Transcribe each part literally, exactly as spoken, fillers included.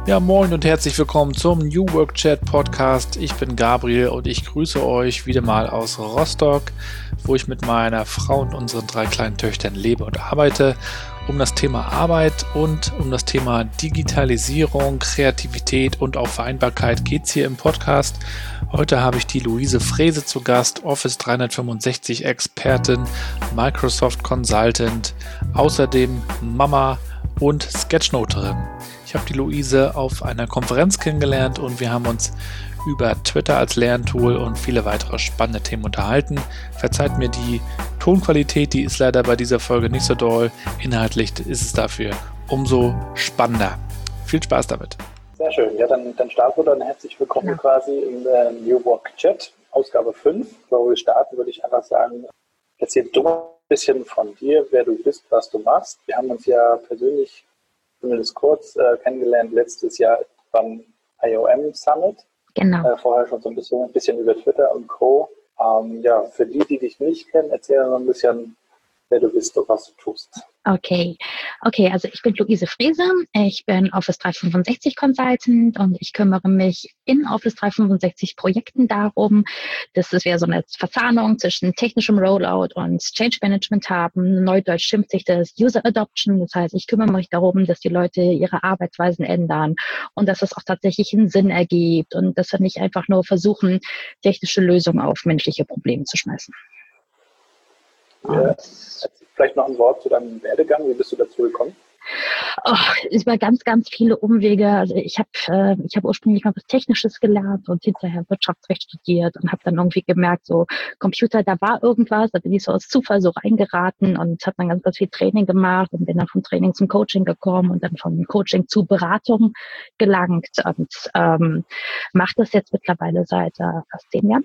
Ja, moin und herzlich willkommen zum New Work Chat Podcast. Ich bin Gabriel und ich grüße euch wieder mal aus Rostock, wo ich mit meiner Frau und unseren drei kleinen Töchtern lebe und arbeite. Um das Thema Arbeit und um das Thema Digitalisierung, Kreativität und auch Vereinbarkeit geht es hier im Podcast. Heute habe ich die Luise Frese zu Gast, Office dreihundertfünfundsechzig Expertin, Microsoft Consultant, außerdem Mama und Sketchnoterin. Ich habe die Luise auf einer Konferenz kennengelernt und wir haben uns über Twitter als Lerntool und viele weitere spannende Themen unterhalten. Verzeiht mir die Tonqualität, die ist leider bei dieser Folge nicht so doll. Inhaltlich ist es dafür umso spannender. Viel Spaß damit. Sehr schön. Ja, dann, dann starten wir dann. Herzlich willkommen ja. quasi in der New Work Chat, Ausgabe fünf. Bevor wir starten, würde ich einfach sagen, erzähl du mal ein bisschen von dir, wer du bist, was du machst. Wir haben uns ja persönlich zumindest kurz äh, kennengelernt letztes Jahr beim I O M Summit. Genau. Äh, vorher schon so ein bisschen, ein bisschen über Twitter und Co. Ähm, ja, für die, die dich nicht kennen, erzähl mal ein bisschen, wer du bist und was du tust. Okay, okay, also ich bin Luise Frese, ich bin Office dreihundertfünfundsechzig Consultant und ich kümmere mich in Office dreihundertfünfundsechzig Projekten darum, dass wir so eine Verzahnung zwischen technischem Rollout und Change Management haben. Neudeutsch schimpft sich das User Adoption, das heißt, ich kümmere mich darum, dass die Leute ihre Arbeitsweisen ändern und dass es auch tatsächlich einen Sinn ergibt und dass wir nicht einfach nur versuchen, technische Lösungen auf menschliche Probleme zu schmeißen. Ja. Vielleicht noch ein Wort zu deinem Werdegang. Wie bist du dazu gekommen? Oh, über ganz, ganz viele Umwege. Also ich habe äh, ich habe ursprünglich mal was Technisches gelernt und hinterher Wirtschaftsrecht studiert und habe dann irgendwie gemerkt, so Computer, da war irgendwas, da bin ich so aus Zufall so reingeraten und habe dann ganz, ganz viel Training gemacht und bin dann vom Training zum Coaching gekommen und dann vom Coaching zu Beratung gelangt und ähm, mache das jetzt mittlerweile seit äh, fast zehn Jahren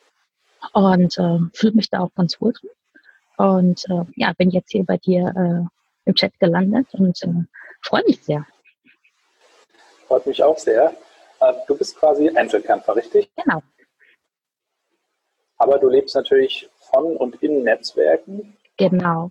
und äh, fühle mich da auch ganz wohl drin. Und äh, ja, bin jetzt hier bei dir äh, im Chat gelandet und äh, freue mich sehr. Freut mich auch sehr. Äh, du bist quasi Einzelkämpfer, richtig? Genau. Aber du lebst natürlich von und in Netzwerken. Genau.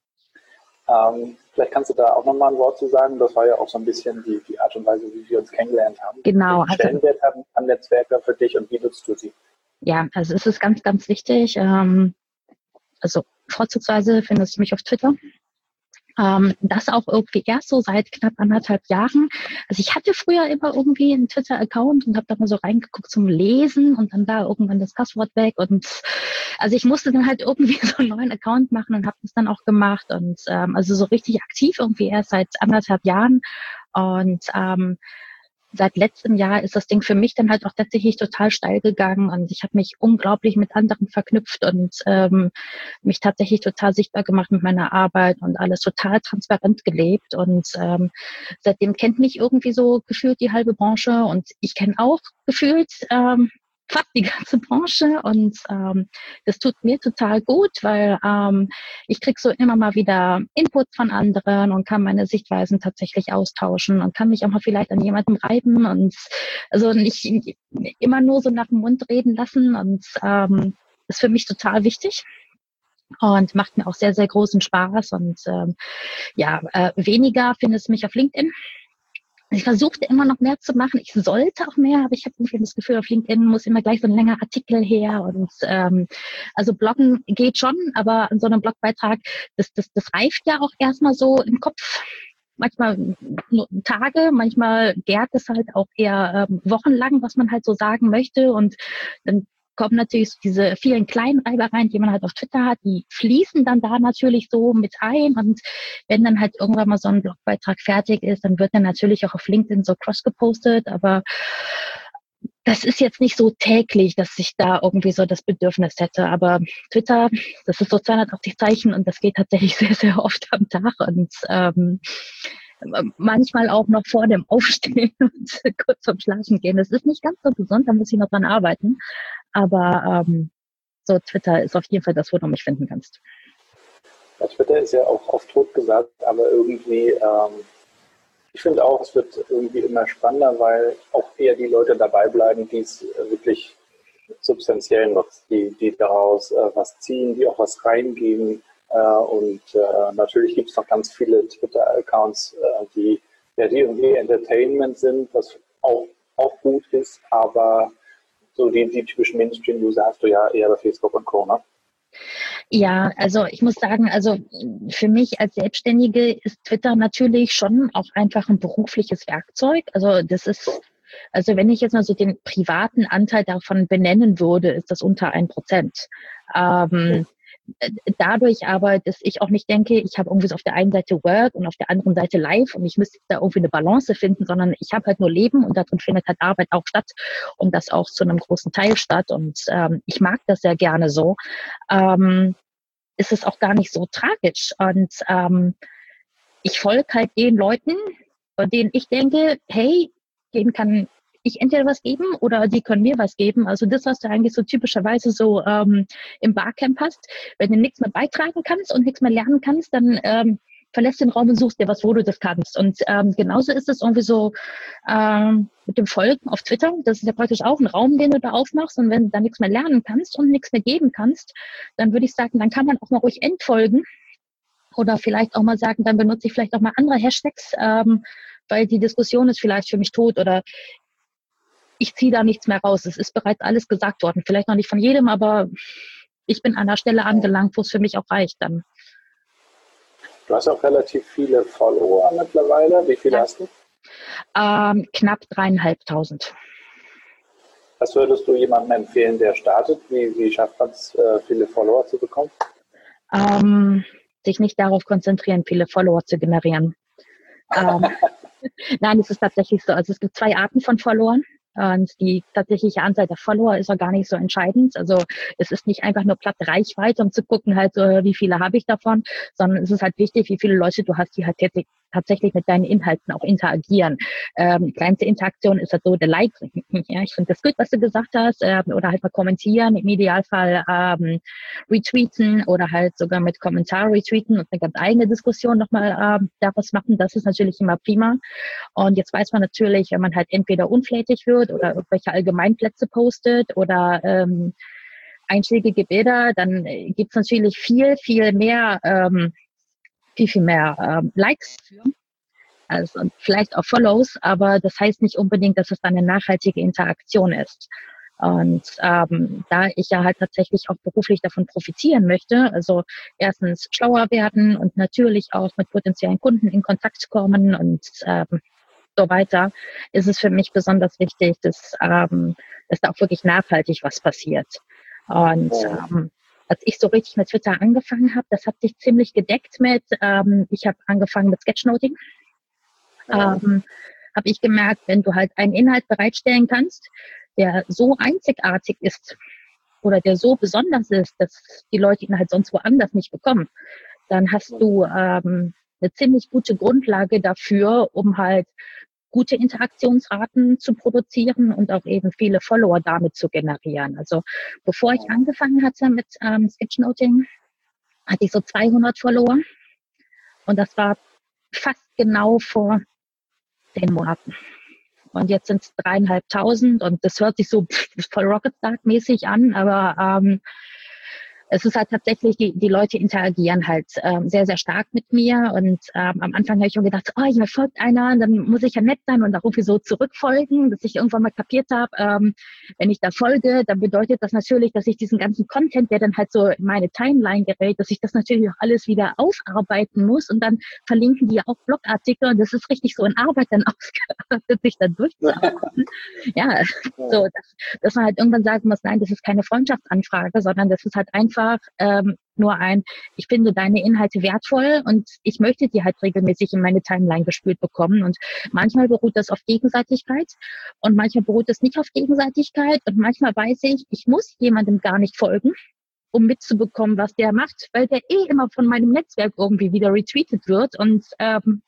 Ähm, vielleicht kannst du da auch nochmal ein Wort zu sagen. Das war ja auch so ein bisschen die, die Art und Weise, wie wir uns kennengelernt haben. Genau. Welchen Stellenwert haben an Netzwerke für dich und wie nutzt du sie? Ja, also es ist ganz, ganz wichtig. Ähm, also vorzugsweise findest du mich auf Twitter. Ähm, das auch irgendwie erst so seit knapp anderthalb Jahren. Also ich hatte früher immer irgendwie einen Twitter-Account und habe da mal so reingeguckt zum Lesen und dann da irgendwann das Passwort weg. Und also ich musste dann halt irgendwie so einen neuen Account machen und habe das dann auch gemacht. Und ähm, also so richtig aktiv irgendwie erst seit anderthalb Jahren. Und ähm, seit letztem Jahr ist das Ding für mich dann halt auch tatsächlich total steil gegangen und ich habe mich unglaublich mit anderen verknüpft und ähm, mich tatsächlich total sichtbar gemacht mit meiner Arbeit und alles total transparent gelebt und ähm, seitdem kennt mich irgendwie so gefühlt die halbe Branche und ich kenne auch gefühlt ähm, fast die ganze Branche und ähm, das tut mir total gut, weil ähm, ich krieg so immer mal wieder Inputs von anderen und kann meine Sichtweisen tatsächlich austauschen und kann mich auch mal vielleicht an jemandem reiben und also nicht immer nur so nach dem Mund reden lassen und ähm, ist für mich total wichtig. Und macht mir auch sehr, sehr großen Spaß und ähm, ja, äh, weniger findest du mich auf LinkedIn. Ich versuchte immer noch mehr zu machen. Ich sollte auch mehr, aber ich habe irgendwie das Gefühl, auf LinkedIn muss immer gleich so ein länger Artikel her. Und ähm, also Bloggen geht schon, aber an so einem Blogbeitrag, das, das, das reift ja auch erstmal so im Kopf. Manchmal nur Tage, manchmal gärt es halt auch eher ähm, wochenlang, was man halt so sagen möchte. Und dann kommen natürlich diese vielen kleinen Reibereien, die man halt auf Twitter hat, die fließen dann da natürlich so mit ein und wenn dann halt irgendwann mal so ein Blogbeitrag fertig ist, dann wird er natürlich auch auf LinkedIn so cross gepostet, aber das ist jetzt nicht so täglich, dass ich da irgendwie so das Bedürfnis hätte, aber Twitter, das ist so zweihundertachtzig Zeichen und das geht tatsächlich sehr, sehr oft am Tag und ähm, manchmal auch noch vor dem Aufstehen und kurz vorm Schlafen gehen. Das ist nicht ganz so gesund, da muss ich noch dran arbeiten. Aber ähm, so Twitter ist auf jeden Fall das, wo du mich finden kannst. Ja, Twitter ist ja auch oft tot gesagt, aber irgendwie, ähm, ich finde auch, es wird irgendwie immer spannender, weil auch eher die Leute dabei bleiben, die es wirklich substanziell nutzen, die, die daraus äh, was ziehen, die auch was reingeben. Äh, und äh, natürlich gibt es noch ganz viele Twitter-Accounts, äh, die ja, die irgendwie Entertainment sind, was auch, auch gut ist, aber so die, die typischen Mainstream-User hast du ja eher bei Facebook und Co., ne? Ja, also ich muss sagen, also für mich als Selbstständige ist Twitter natürlich schon auch einfach ein berufliches Werkzeug. Also das ist, also wenn ich jetzt mal so den privaten Anteil davon benennen würde, ist das unter ein Prozent. Ähm, Dadurch aber, dass ich auch nicht denke, ich habe irgendwie so auf der einen Seite Work und auf der anderen Seite Live und ich müsste da irgendwie eine Balance finden, sondern ich habe halt nur Leben und darin findet halt Arbeit auch statt und das auch zu einem großen Teil statt und ähm, ich mag das sehr gerne so. Ähm, ist es auch gar nicht so tragisch und ähm, ich folge halt den Leuten, bei denen ich denke, hey, denen kann ich entweder was geben oder die können mir was geben. Also das, was du eigentlich so typischerweise so ähm, im Barcamp hast, wenn du nichts mehr beitragen kannst und nichts mehr lernen kannst, dann ähm, verlässt den Raum und suchst dir was, wo du das kannst. Und ähm, genauso ist es irgendwie so ähm, mit dem Folgen auf Twitter. Das ist ja praktisch auch ein Raum, den du da aufmachst. Und wenn du da nichts mehr lernen kannst und nichts mehr geben kannst, dann würde ich sagen, dann kann man auch mal ruhig entfolgen. Oder vielleicht auch mal sagen, dann benutze ich vielleicht auch mal andere Hashtags, ähm, weil die Diskussion ist vielleicht für mich tot oder ich ziehe da nichts mehr raus. Es ist bereits alles gesagt worden. Vielleicht noch nicht von jedem, aber ich bin an der Stelle angelangt, wo es für mich auch reicht dann. Du hast auch relativ viele Follower mittlerweile. Wie viele ja. hast du? Ähm, knapp dreieinhalbtausend. Was würdest du jemandem empfehlen, der startet? Wie, wie schafft man es, äh, viele Follower zu bekommen? Ähm, sich nicht darauf konzentrieren, viele Follower zu generieren. ähm, Nein, es ist tatsächlich so. Also es gibt zwei Arten von Followern. Und die tatsächliche Anzahl der Follower ist auch gar nicht so entscheidend. Also es ist nicht einfach nur platte Reichweite, um zu gucken, halt, wie viele habe ich davon, sondern es ist halt wichtig, wie viele Leute du hast, die halt tatsächlich mit deinen Inhalten auch interagieren. Ähm, die kleinste Interaktion ist halt so der Like. Ja, ich finde das gut, was du gesagt hast. Ähm, oder halt mal kommentieren, im Idealfall ähm, retweeten oder halt sogar mit Kommentar retweeten und eine ganz eigene Diskussion nochmal ähm, daraus machen. Das ist natürlich immer prima. Und jetzt weiß man natürlich, wenn man halt entweder unflätig wird oder irgendwelche Allgemeinplätze postet oder ähm, einschlägige Bilder, dann äh, gibt es natürlich viel, viel mehr ähm, viel, viel mehr ähm, Likes für. Also vielleicht auch Follows, aber das heißt nicht unbedingt, dass es dann eine nachhaltige Interaktion ist. Und ähm, da ich ja halt tatsächlich auch beruflich davon profitieren möchte, also erstens schlauer werden und natürlich auch mit potenziellen Kunden in Kontakt kommen und ähm, so weiter, ist es für mich besonders wichtig, dass, ähm, dass da auch wirklich nachhaltig was passiert. Und ähm, als ich so richtig mit Twitter angefangen habe, das hat sich ziemlich gedeckt mit, ähm, ich habe angefangen mit Sketchnoting. Ähm, habe ich gemerkt, wenn du halt einen Inhalt bereitstellen kannst, der so einzigartig ist oder der so besonders ist, dass die Leute ihn halt sonst woanders nicht bekommen, dann hast du ähm, eine ziemlich gute Grundlage dafür, um halt gute Interaktionsraten zu produzieren und auch eben viele Follower damit zu generieren. Also bevor ich angefangen hatte mit ähm, Sketchnoting, hatte ich so zweihundert Follower und das war fast genau vor zehn Monaten. Und jetzt sind es dreieinhalbtausend und das hört sich so pff, voll Rocket Start-mäßig an, aber ähm, es ist halt tatsächlich, die, die Leute interagieren halt ähm, sehr, sehr stark mit mir und ähm, am Anfang habe ich schon gedacht, oh, mir folgt einer, dann muss ich ja nett sein und da irgendwie so zurückfolgen, dass ich irgendwann mal kapiert habe, ähm, wenn ich da folge, dann bedeutet das natürlich, dass ich diesen ganzen Content, der dann halt so in meine Timeline gerät, dass ich das natürlich auch alles wieder aufarbeiten muss und dann verlinken die ja auch Blogartikel und das ist richtig so in Arbeit dann ausgearbeitet, sich dann durchzuarbeiten. Ja, so, dass, dass man halt irgendwann sagen muss, nein, das ist keine Freundschaftsanfrage, sondern das ist halt einfach ähm, nur ein, ich finde deine Inhalte wertvoll und ich möchte die halt regelmäßig in meine Timeline gespült bekommen und manchmal beruht das auf Gegenseitigkeit und manchmal beruht das nicht auf Gegenseitigkeit und manchmal weiß ich, ich muss jemandem gar nicht folgen, um mitzubekommen, was der macht, weil der eh immer von meinem Netzwerk irgendwie wieder retweetet wird und ähm,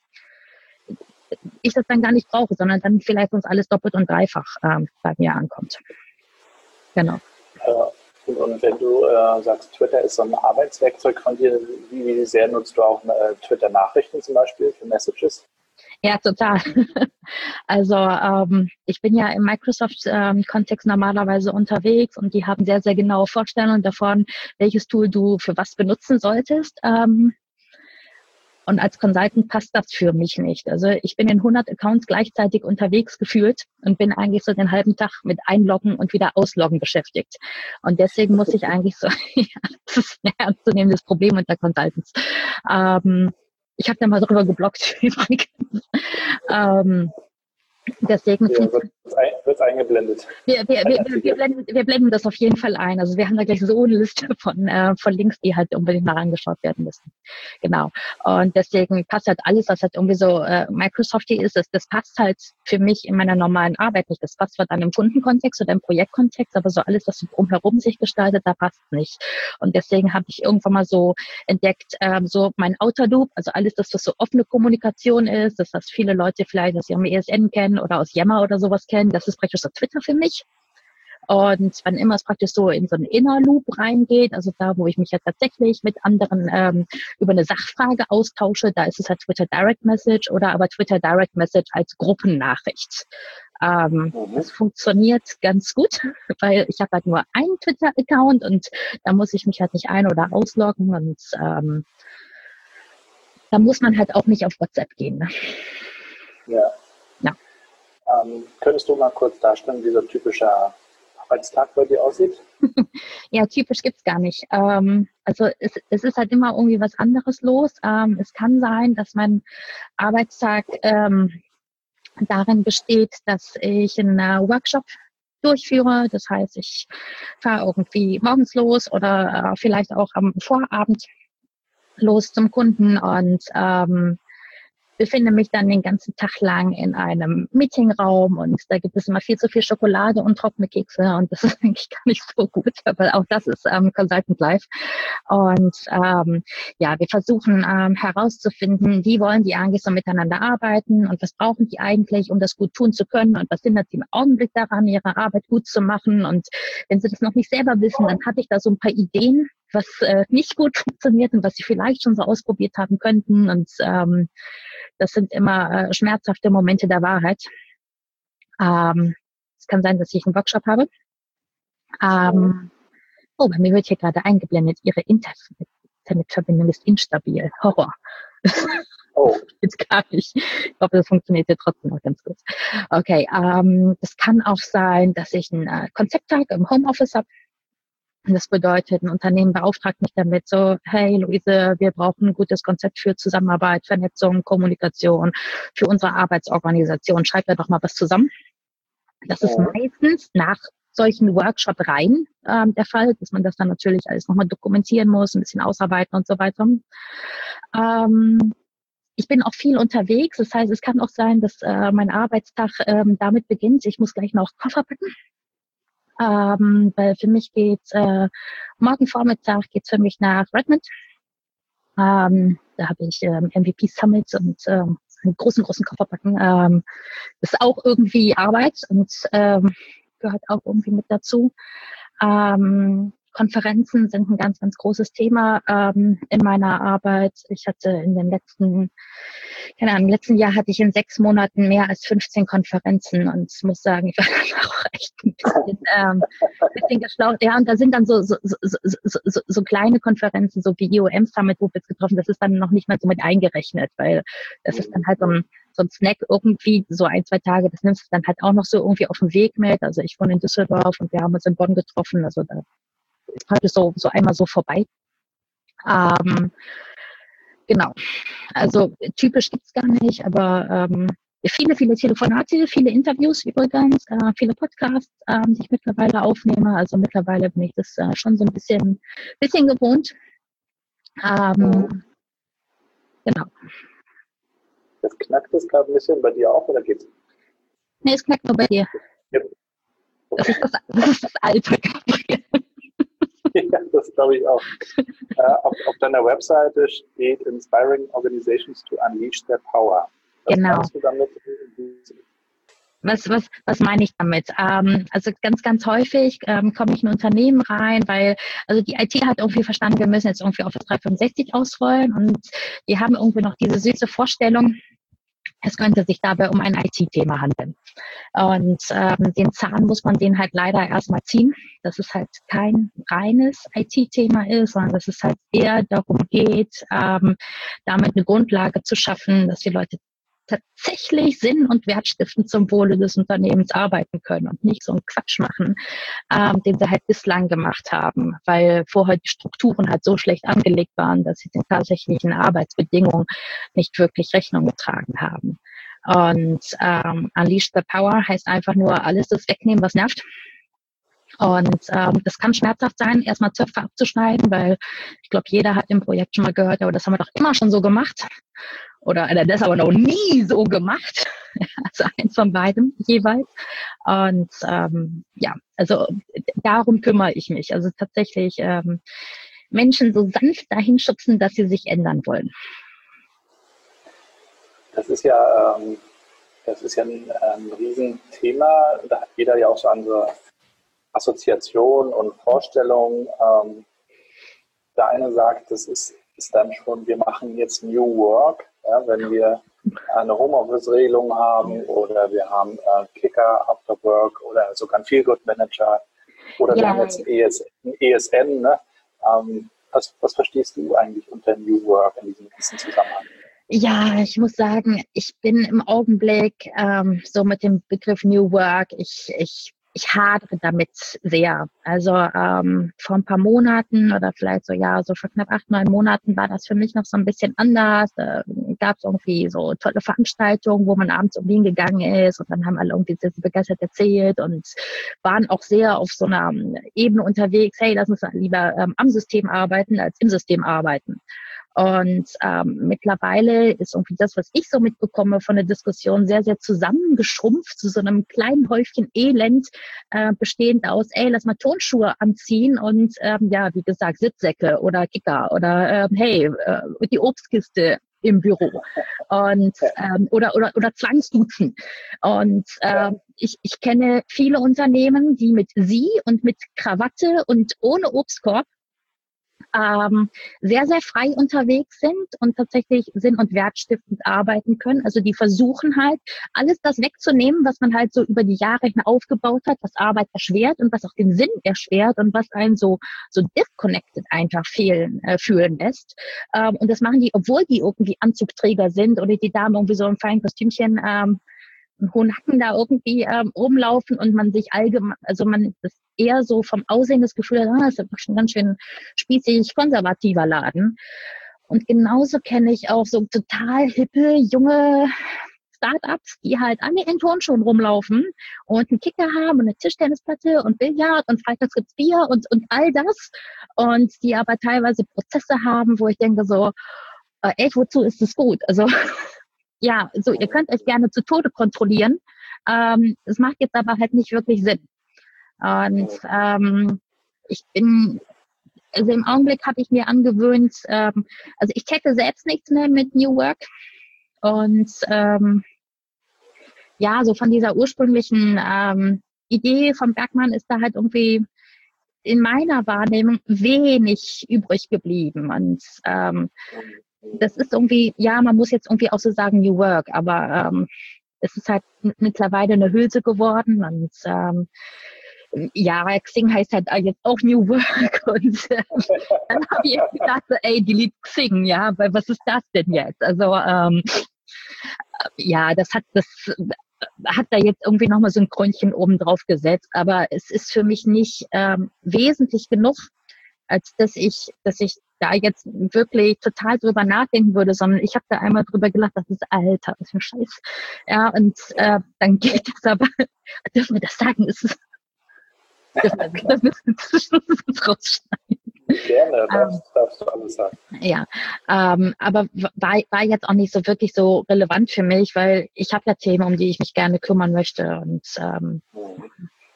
ich das dann gar nicht brauche, sondern dann vielleicht uns alles doppelt und dreifach ähm, bei mir ankommt. Genau. Ja. Und wenn du äh, sagst, Twitter ist so ein Arbeitswerkzeug von dir, wie, wie sehr nutzt du auch äh, Twitter-Nachrichten zum Beispiel für Messages? Ja, total. Also ähm, ich bin ja im Microsoft-Kontext ähm, normalerweise unterwegs und die haben sehr, sehr genaue Vorstellungen davon, welches Tool du für was benutzen solltest. Ähm, Und als Consultant passt das für mich nicht. Also ich bin in hundert Accounts gleichzeitig unterwegs gefühlt und bin eigentlich so den halben Tag mit Einloggen und wieder Ausloggen beschäftigt. Und deswegen muss ich eigentlich so, ja, das ist ein ernstzunehmendes Problem unter Consultants. Ähm, ich habe da mal drüber geblockt übrigens. ähm, Deswegen ja, wird es eingeblendet. Wir, wir, wir, wir, blenden, wir blenden das auf jeden Fall ein. Also wir haben da gleich so eine Liste von, äh, von Links, die halt unbedingt mal angeschaut werden müssen. Genau. Und deswegen passt halt alles, was halt irgendwie so äh, Microsoft ist, das, das passt halt für mich in meiner normalen Arbeit nicht. Das passt zwar dann im Kundenkontext oder im Projektkontext, aber so alles, was so drumherum sich gestaltet, da passt nicht. Und deswegen habe ich irgendwann mal so entdeckt, ähm, so mein Outer Loop, also alles das, was so offene Kommunikation ist, das, was viele Leute vielleicht aus ihrem E S N kennen oder aus Yammer oder sowas kennen, das ist praktisch so Twitter für mich. Und wann immer es praktisch so in so einen Inner Loop reingeht, also da, wo ich mich ja tatsächlich mit anderen ähm, über eine Sachfrage austausche, da ist es halt Twitter Direct Message oder aber Twitter Direct Message als Gruppennachricht. Ähm, mhm. Das funktioniert ganz gut, weil ich habe halt nur einen Twitter-Account und da muss ich mich halt nicht ein- oder ausloggen und ähm, da muss man halt auch nicht auf WhatsApp gehen. Ne? Ja. Ja. Ähm, könntest du mal kurz darstellen, wie so ein typischer Arbeitstag bei dir aussieht? Ja, typisch gibt's gar nicht. Ähm, also es, es ist halt immer irgendwie was anderes los. Ähm, es kann sein, dass mein Arbeitstag ähm, darin besteht, dass ich einen äh, Workshop durchführe. Das heißt, ich fahre irgendwie morgens los oder äh, vielleicht auch am Vorabend los zum Kunden und ähm, befinde mich dann den ganzen Tag lang in einem Meetingraum und da gibt es immer viel zu viel Schokolade und trockene Kekse und das ist eigentlich gar nicht so gut, aber auch das ist ähm, Consultant Life. Und ähm, ja, wir versuchen ähm, herauszufinden, wie wollen die eigentlich so miteinander arbeiten und was brauchen die eigentlich, um das gut tun zu können und was hindert sie im Augenblick daran, ihre Arbeit gut zu machen. Und wenn sie das noch nicht selber wissen, dann habe ich da so ein paar Ideen, was äh, nicht gut funktioniert und was sie vielleicht schon so ausprobiert haben könnten. Und ähm, das sind immer äh, schmerzhafte Momente der Wahrheit. Ähm, es kann sein, dass ich einen Workshop habe. Ähm, oh, bei mir wird hier gerade eingeblendet, Ihre Internetverbindung ist instabil. Horror. Oh. Jetzt gar nicht. Ich hoffe, das funktioniert hier trotzdem noch ganz gut. Okay, ähm, das kann auch sein, dass ich einen äh, Konzepttag im Homeoffice habe. Das bedeutet, ein Unternehmen beauftragt mich damit so, hey Luise, wir brauchen ein gutes Konzept für Zusammenarbeit, Vernetzung, Kommunikation, für unsere Arbeitsorganisation. Schreib da doch mal was zusammen. Das ist meistens nach solchen Workshop-Reihen ähm, der Fall, dass man das dann natürlich alles nochmal dokumentieren muss, ein bisschen ausarbeiten und so weiter. Ähm, ich bin auch viel unterwegs. Das heißt, es kann auch sein, dass äh, mein Arbeitstag ähm, damit beginnt. Ich muss gleich noch Koffer packen. Ähm, weil für mich geht's äh, morgen Vormittag geht's für mich nach Redmond. Ähm, da habe ich ähm, M V P Summits und ähm, einen großen, großen Koffer packen. Ähm, das ist auch irgendwie Arbeit und ähm, gehört auch irgendwie mit dazu. Ähm, Konferenzen sind ein ganz, ganz großes Thema ähm, in meiner Arbeit. Ich hatte in den letzten, keine Ahnung, im letzten Jahr hatte ich in sechs Monaten mehr als fünfzehn Konferenzen und ich muss sagen, ich war auch echt ein bisschen, ähm, ein bisschen geschlaucht. Ja, und da sind dann so, so, so, so, so, so kleine Konferenzen, so wie I O M Summit, wo wir jetzt getroffen, das ist dann noch nicht mal so mit eingerechnet, weil das ist dann halt so ein, so ein Snack irgendwie, so ein, zwei Tage, das nimmst du dann halt auch noch so irgendwie auf dem Weg mit. Also ich wohne in Düsseldorf und wir haben uns in Bonn getroffen, also da ist praktisch so, so einmal so vorbei. Ähm, genau. Also typisch gibt's gar nicht, aber ähm, viele, viele Telefonate, viele Interviews übrigens, äh, viele Podcasts, ähm, die ich mittlerweile aufnehme. Also mittlerweile bin ich das äh, schon so ein bisschen, bisschen gewohnt. Ähm, genau. Das knackt es gerade ein bisschen bei dir auch, oder geht's? Nee, es knackt nur bei dir. Ja. Okay. Das ist das, das ist das Alte. Ja, das glaube ich auch. äh, auf, auf deiner Webseite steht Inspiring Organizations to Unleash Their Power. Was genau. meinst du damit? Was, was, was meine ich damit? Ähm, also ganz, ganz häufig ähm, komme ich in ein Unternehmen rein, weil also die I T hat irgendwie verstanden, wir müssen jetzt irgendwie Office dreihundertfünfundsechzig ausrollen und die haben irgendwie noch diese süße Vorstellung, Es könnte sich dabei um ein I T-Thema handeln. Und ähm, den Zahn muss man den halt leider erstmal ziehen, dass es halt kein reines I T-Thema ist, sondern dass es halt eher darum geht, ähm, damit eine Grundlage zu schaffen, dass die Leute tatsächlich Sinn und wertstiftend zum Wohle des Unternehmens arbeiten können und nicht so einen Quatsch machen, ähm, den sie halt bislang gemacht haben, weil vorher die Strukturen halt so schlecht angelegt waren, dass sie den tatsächlichen Arbeitsbedingungen nicht wirklich Rechnung getragen haben. Und ähm, Unleash the Power heißt einfach nur alles das wegnehmen, was nervt. Und ähm, das kann schmerzhaft sein, erstmal Zöpfe abzuschneiden, weil ich glaube, jeder hat im Projekt schon mal gehört, aber das haben wir doch immer schon so gemacht. Oder äh, das aber noch nie so gemacht. Also eins von beidem jeweils. Und ähm, ja, also darum kümmere ich mich. Also tatsächlich ähm, Menschen so sanft dahin schubsen, dass sie sich ändern wollen. Das ist ja, ähm, das ist ja ein, ein Riesenthema. Da hat jeder ja auch so andere Assoziationen und Vorstellungen. Ähm, der eine sagt, das ist, ist dann schon, wir machen jetzt New Work, ja, wenn wir eine Homeoffice-Regelung haben oder wir haben äh, Kicker After Work oder sogar einen Feel-Good-Manager oder ja. Wir haben jetzt ein E S, ein E S N. Ne? Ähm, was, was verstehst du eigentlich unter New Work in diesem, diesem Zusammenhang? Ja, ich muss sagen, ich bin im Augenblick ähm, so mit dem Begriff New Work, ich, ich Ich hadere damit sehr. Also ähm, vor ein paar Monaten oder vielleicht so, ja, so vor knapp acht, neun Monaten war das für mich noch so ein bisschen anders. Da gab es irgendwie so tolle Veranstaltungen, wo man abends um Wien gegangen ist und dann haben alle irgendwie sehr begeistert erzählt und waren auch sehr auf so einer Ebene unterwegs, hey, lass uns lieber ähm, am System arbeiten als im System arbeiten. Und ähm, mittlerweile ist irgendwie das, was ich so mitbekomme von der Diskussion, sehr, sehr zusammengeschrumpft zu so einem kleinen Häufchen Elend, äh, bestehend aus, ey, lass mal Turnschuhe anziehen und ähm, ja, wie gesagt, Sitzsäcke oder Kicker oder ähm, hey, äh, die Obstkiste im Büro und ähm, oder oder oder Zwangsduzen. Und äh, ich, ich kenne viele Unternehmen, die mit Sie und mit Krawatte und ohne Obstkorb ähm, sehr, sehr frei unterwegs sind und tatsächlich sinn- und wertstiftend arbeiten können. Also die versuchen halt, alles das wegzunehmen, was man halt so über die Jahre hin aufgebaut hat, was Arbeit erschwert und was auch den Sinn erschwert und was einen so so disconnected einfach fehlen, äh, fühlen lässt. Ähm, und das machen die, obwohl die irgendwie Anzugträger sind oder die Damen irgendwie so im feinen Kostümchen ähm, einen hohen Hacken da irgendwie ähm, rumlaufen und man sich allgemein, also man das eher so vom Aussehen das Gefühl hat, ah, das ist schon ganz schön spießig konservativer Laden. Und genauso kenne ich auch so total hippe, junge Startups, die halt alle in Turnschuhen rumlaufen und einen Kicker haben und eine Tischtennisplatte und Billard und freitags gibt's Bier und, und all das. Und die aber teilweise Prozesse haben, wo ich denke so, äh, ey, wozu ist das gut? Also ja, so, ihr könnt euch gerne zu Tode kontrollieren. Ähm, es macht jetzt aber halt nicht wirklich Sinn. Und ähm, ich bin, also im Augenblick habe ich mir angewöhnt, ähm, also ich checke selbst nichts mehr mit New Work. Und ähm, ja, so von dieser ursprünglichen ähm, Idee von Bergmann ist da halt irgendwie in meiner Wahrnehmung wenig übrig geblieben. Und ähm, das ist irgendwie, ja, man muss jetzt irgendwie auch so sagen New Work, aber ähm, es ist halt mittlerweile eine Hülse geworden und ähm, ja, Xing heißt halt jetzt auch New Work und äh, dann habe ich jetzt gedacht, ey, delete Xing, ja, weil was ist das denn jetzt? Also ähm, ja, das hat das hat da jetzt irgendwie nochmal so ein Krönchen oben drauf gesetzt, aber es ist für mich nicht ähm, wesentlich genug, als dass ich, dass ich da jetzt wirklich total drüber nachdenken würde, sondern ich habe da einmal drüber gelacht, das ist Alter, was für ein Scheiß. Ja, und äh, dann geht es aber, dürfen wir das sagen, ist es, dürfen wir das müssen wir rausschneiden. Gerne, darfst, ähm, darfst du alles sagen. Ja, ähm, aber war, war jetzt auch nicht so wirklich so relevant für mich, weil ich habe ja Themen, um die ich mich gerne kümmern möchte. Und ähm, mhm.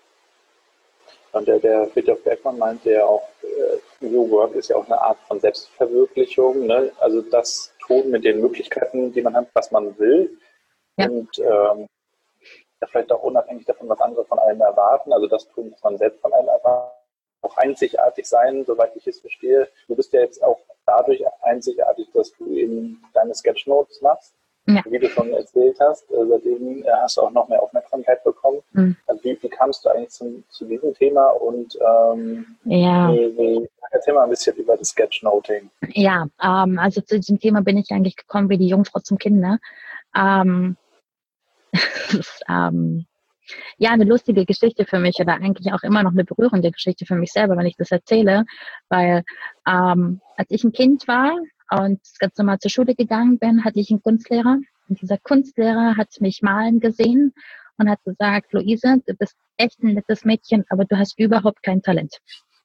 Und der, der Fridtjof Bergmann meinte ja auch, äh, New Work ist ja auch eine Art von Selbstverwirklichung, ne? Also das tun mit den Möglichkeiten, die man hat, was man will. Ja. Und ähm, ja, vielleicht auch unabhängig davon, was andere von einem erwarten. Also das tun, was man selbst von einem erwartet. Auch einzigartig sein, soweit ich es verstehe. Du bist ja jetzt auch dadurch einzigartig, dass du eben deine Sketchnotes machst. Ja. Wie du schon erzählt hast, äh, seitdem äh, hast du auch noch mehr Aufmerksamkeit bekommen. Mhm. Also wie, wie kamst du eigentlich zum, zu diesem Thema und ähm, ja. wie, wie, erzähl mal ein bisschen über das Sketchnoting. Ja, ähm, also zu diesem Thema bin ich eigentlich gekommen wie die Jungfrau zum Kind. Ne? Ähm, das ist, ähm, ja, eine lustige Geschichte für mich oder eigentlich auch immer noch eine berührende Geschichte für mich selber, wenn ich das erzähle, weil ähm, als ich ein Kind war und das ganz normal zur Schule gegangen bin, hatte ich einen Kunstlehrer und dieser Kunstlehrer hat mich malen gesehen und hat gesagt, Luise, du bist echt ein nettes Mädchen, aber du hast überhaupt kein Talent.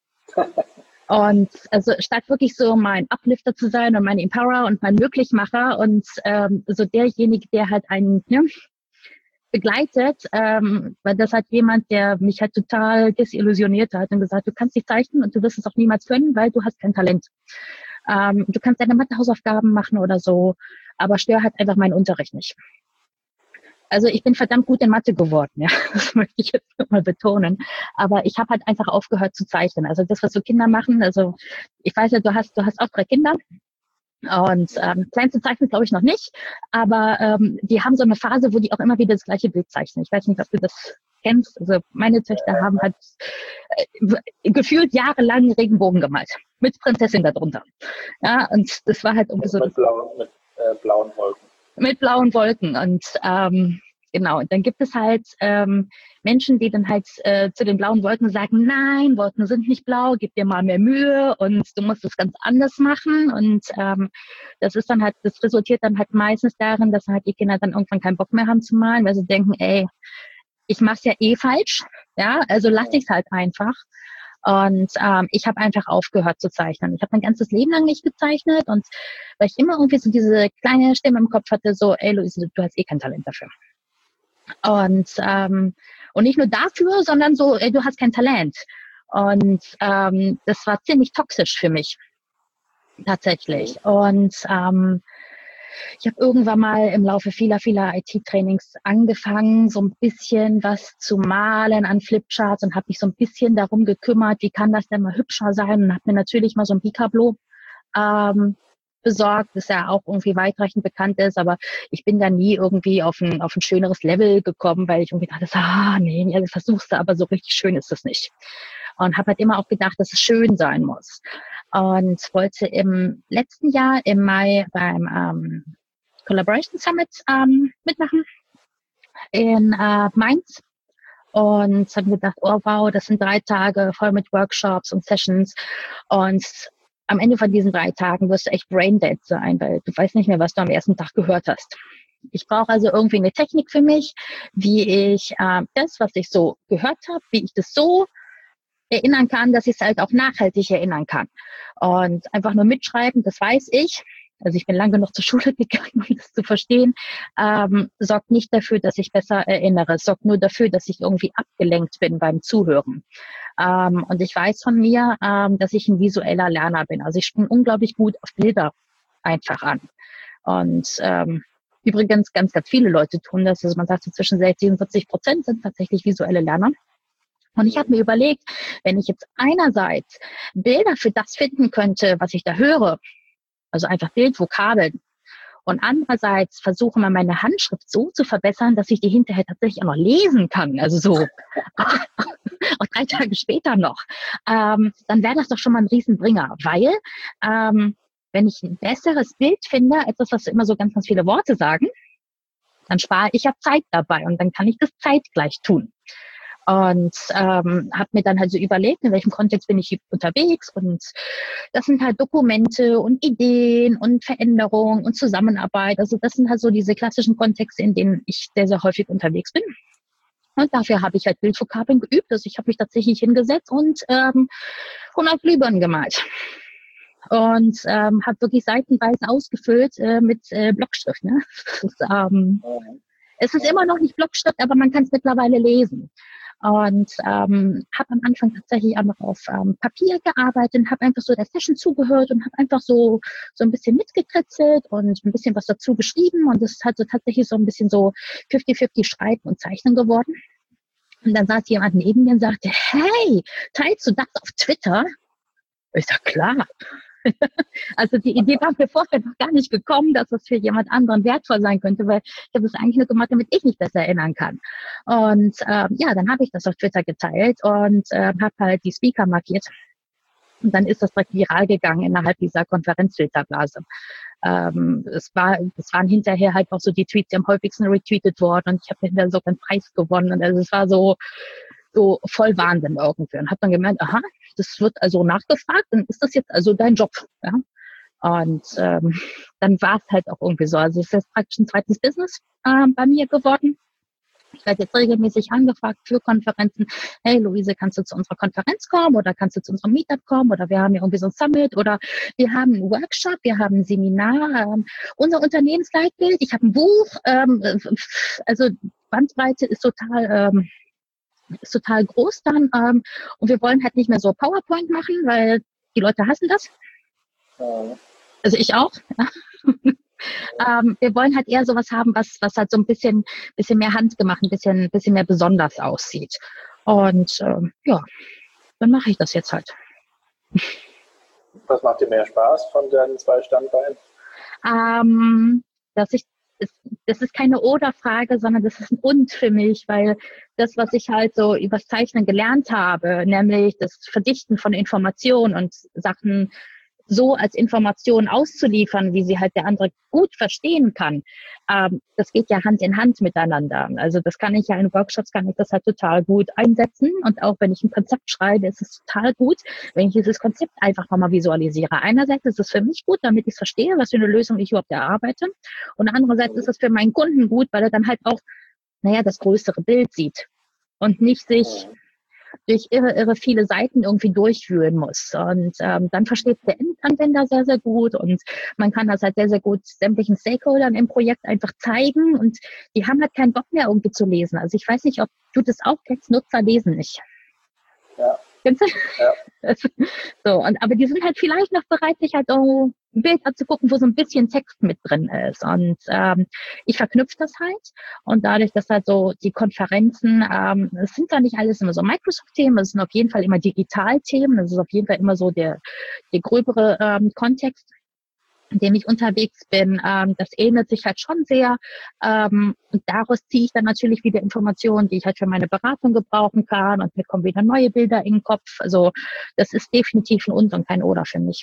Und also statt wirklich so mein Uplifter zu sein und mein Empowerer und mein Möglichmacher und ähm, so derjenige, der halt einen ne, begleitet, ähm, weil das hat jemand, der mich halt total desillusioniert hat und gesagt, du kannst nicht zeichnen und du wirst es auch niemals können, weil du hast kein Talent. Ähm, du kannst deine Mathe-Hausaufgaben machen oder so, aber stör halt einfach meinen Unterricht nicht. Also ich bin verdammt gut in Mathe geworden, ja, das möchte ich jetzt mal betonen. Aber ich habe halt einfach aufgehört zu zeichnen. Also das, was so Kinder machen, also ich weiß ja, du hast, du hast auch drei Kinder. Und ähm, kleinste zeichnen glaube ich noch nicht, aber ähm, die haben so eine Phase, wo die auch immer wieder das gleiche Bild zeichnen. Ich weiß nicht, ob du das kennst. Also meine Töchter haben halt äh, gefühlt jahrelang Regenbogen gemalt mit Prinzessin darunter. Ja, und das war halt irgendwie so mit, blauen, mit äh, blauen Wolken. Mit blauen Wolken und ähm, genau. Und dann gibt es halt ähm, Menschen, die dann halt äh, zu den blauen Wolken sagen, nein, Wolken sind nicht blau, gib dir mal mehr Mühe und du musst es ganz anders machen. Und ähm, das ist dann halt, das resultiert dann halt meistens darin, dass halt die Kinder dann irgendwann keinen Bock mehr haben zu malen, weil sie denken, ey, ich mach's ja eh falsch, ja, also lass ich's halt einfach. Und ähm, ich habe einfach aufgehört zu zeichnen. Ich habe mein ganzes Leben lang nicht gezeichnet und weil ich immer irgendwie so diese kleine Stimme im Kopf hatte, so, ey Luise, du hast eh kein Talent dafür. Und ähm, und nicht nur dafür, sondern so, ey, du hast kein Talent. Und ähm, das war ziemlich toxisch für mich, tatsächlich. Und ähm, ich habe irgendwann mal im Laufe vieler, vieler I T-Trainings angefangen, so ein bisschen was zu malen an Flipcharts und habe mich so ein bisschen darum gekümmert, wie kann das denn mal hübscher sein und habe mir natürlich mal so ein Picablo ähm, besorgt, das ja auch irgendwie weitreichend bekannt ist, aber ich bin da nie irgendwie auf ein, auf ein schöneres Level gekommen, weil ich irgendwie dachte, ah, nee, nee, das versuchst du, aber so richtig schön ist es nicht. Und habe halt immer auch gedacht, dass es schön sein muss. Und wollte im letzten Jahr im Mai beim ähm, Collaboration Summit ähm, mitmachen in äh, Mainz. Und habe gedacht, oh wow, das sind drei Tage voll mit Workshops und Sessions. Und am Ende von diesen drei Tagen wirst du echt braindead sein, weil du weißt nicht mehr, was du am ersten Tag gehört hast. Ich brauche also irgendwie eine Technik für mich, wie ich äh, das, was ich so gehört habe, wie ich das so erinnern kann, dass ich es halt auch nachhaltig erinnern kann. Und einfach nur mitschreiben, das weiß ich. Also ich bin lange genug zur Schule gegangen, um das zu verstehen, ähm, sorgt nicht dafür, dass ich besser erinnere. Es sorgt nur dafür, dass ich irgendwie abgelenkt bin beim Zuhören. Ähm, und ich weiß von mir, ähm, dass ich ein visueller Lerner bin. Also ich springe unglaublich gut auf Bilder einfach an. Und ähm, übrigens ganz, ganz viele Leute tun das. Also man sagt so zwischen sechzig und vierzig Prozent sind tatsächlich visuelle Lerner. Und ich habe mir überlegt, wenn ich jetzt einerseits Bilder für das finden könnte, was ich da höre, also einfach Bildvokabeln, und andererseits versuche mal meine Handschrift so zu verbessern, dass ich die hinterher tatsächlich auch noch lesen kann, also so auch drei Tage später noch, ähm, dann wäre das doch schon mal ein Riesenbringer, weil ähm, wenn ich ein besseres Bild finde, als das, was immer so ganz, ganz viele Worte sagen, dann spare ich ja Zeit dabei und dann kann ich das zeitgleich tun. Und ähm, habe mir dann halt so überlegt, in welchem Kontext bin ich unterwegs. Und das sind halt Dokumente und Ideen und Veränderung und Zusammenarbeit. Also das sind halt so diese klassischen Kontexte, in denen ich sehr, sehr häufig unterwegs bin. Und dafür habe ich halt Bildvokabeln geübt. Also ich habe mich tatsächlich hingesetzt und ähm, hundert Glühbirnen gemalt. Und ähm, habe wirklich seitenweise ausgefüllt äh, mit äh, Blockschrift. Ne? Das ist, ähm, es ist immer noch nicht Blockschrift, aber man kann es mittlerweile lesen. Und ähm, habe am Anfang tatsächlich auch noch auf ähm, Papier gearbeitet, habe einfach so der Session zugehört und habe einfach so so ein bisschen mitgekritzelt und ein bisschen was dazu geschrieben. Und es ist halt so tatsächlich so ein bisschen so fünfzig fünfzig Schreiben und Zeichnen geworden. Und dann saß jemand neben mir und sagte, hey, teilst du das auf Twitter? Ich sag, klar. Also die Idee war mir vorher noch gar nicht gekommen, dass das für jemand anderen wertvoll sein könnte, weil ich habe es eigentlich nur gemacht, damit ich mich besser erinnern kann. Und ähm, ja, dann habe ich das auf Twitter geteilt und äh, habe halt die Speaker markiert. Und dann ist das direkt viral gegangen innerhalb dieser Konferenzfilterblase. Ähm, es war, es waren hinterher halt auch so die Tweets, die am häufigsten retweetet worden und ich habe hinterher so einen Preis gewonnen und also es war so, so voll Wahnsinn irgendwie und habe dann gemerkt, aha, das wird also nachgefragt, dann ist das jetzt also dein Job, ja. Und ähm, dann war es halt auch irgendwie so. Also es ist jetzt praktisch ein zweites Business äh, bei mir geworden. Ich werde jetzt regelmäßig angefragt für Konferenzen. Hey Luise, kannst du zu unserer Konferenz kommen oder kannst du zu unserem Meetup kommen oder wir haben ja irgendwie so ein Summit oder wir haben einen Workshop, wir haben ein Seminar, ähm, unser Unternehmensleitbild, ich habe ein Buch. Ähm, also Bandbreite ist total ähm, ist total groß dann ähm, und wir wollen halt nicht mehr so PowerPoint machen, weil die Leute hassen das. Also ich auch. ähm, wir wollen halt eher sowas haben, was, was halt so ein bisschen, bisschen mehr handgemacht, ein bisschen, bisschen mehr besonders aussieht. Und ähm, ja, dann mache ich das jetzt halt. Was macht dir mehr Spaß von deinen zwei Standbeinen? Ähm, dass ich das ist keine Oder-Frage, sondern das ist ein Und für mich, weil das, was ich halt so übers Zeichnen gelernt habe, nämlich das Verdichten von Informationen und Sachen so als Informationen auszuliefern, wie sie halt der andere gut verstehen kann, ähm, das geht ja Hand in Hand miteinander. Also das kann ich ja in Workshops, kann ich das halt total gut einsetzen und auch wenn ich ein Konzept schreibe, ist es total gut, wenn ich dieses Konzept einfach nochmal visualisiere. Einerseits ist es für mich gut, damit ich verstehe, was für eine Lösung ich überhaupt erarbeite und andererseits ist es für meinen Kunden gut, weil er dann halt auch, naja, das größere Bild sieht und nicht sich durch irre, irre viele Seiten irgendwie durchwühlen muss. Und ähm, dann versteht der Endanwender sehr, sehr gut und man kann das halt sehr, sehr gut sämtlichen Stakeholdern im Projekt einfach zeigen und die haben halt keinen Bock mehr irgendwie zu lesen. Also ich weiß nicht, ob du das auch kennst, Nutzer lesen nicht. Ja. Kennst du? Ja. So, und, aber die sind halt vielleicht noch bereit, sich halt auch ein Bild anzugucken, wo so ein bisschen Text mit drin ist. Und ähm, ich verknüpfe das halt. Und dadurch, dass halt so die Konferenzen, ähm, es sind da nicht alles immer so Microsoft-Themen, es sind auf jeden Fall immer Digital-Themen, das ist auf jeden Fall immer so der, der gröbere ähm, Kontext, in dem ich unterwegs bin. Ähm, das ähnelt sich halt schon sehr. Ähm, und daraus ziehe ich dann natürlich wieder Informationen, die ich halt für meine Beratung gebrauchen kann. Und mir kommen wieder neue Bilder in den Kopf. Also das ist definitiv ein Und und kein Oder für mich.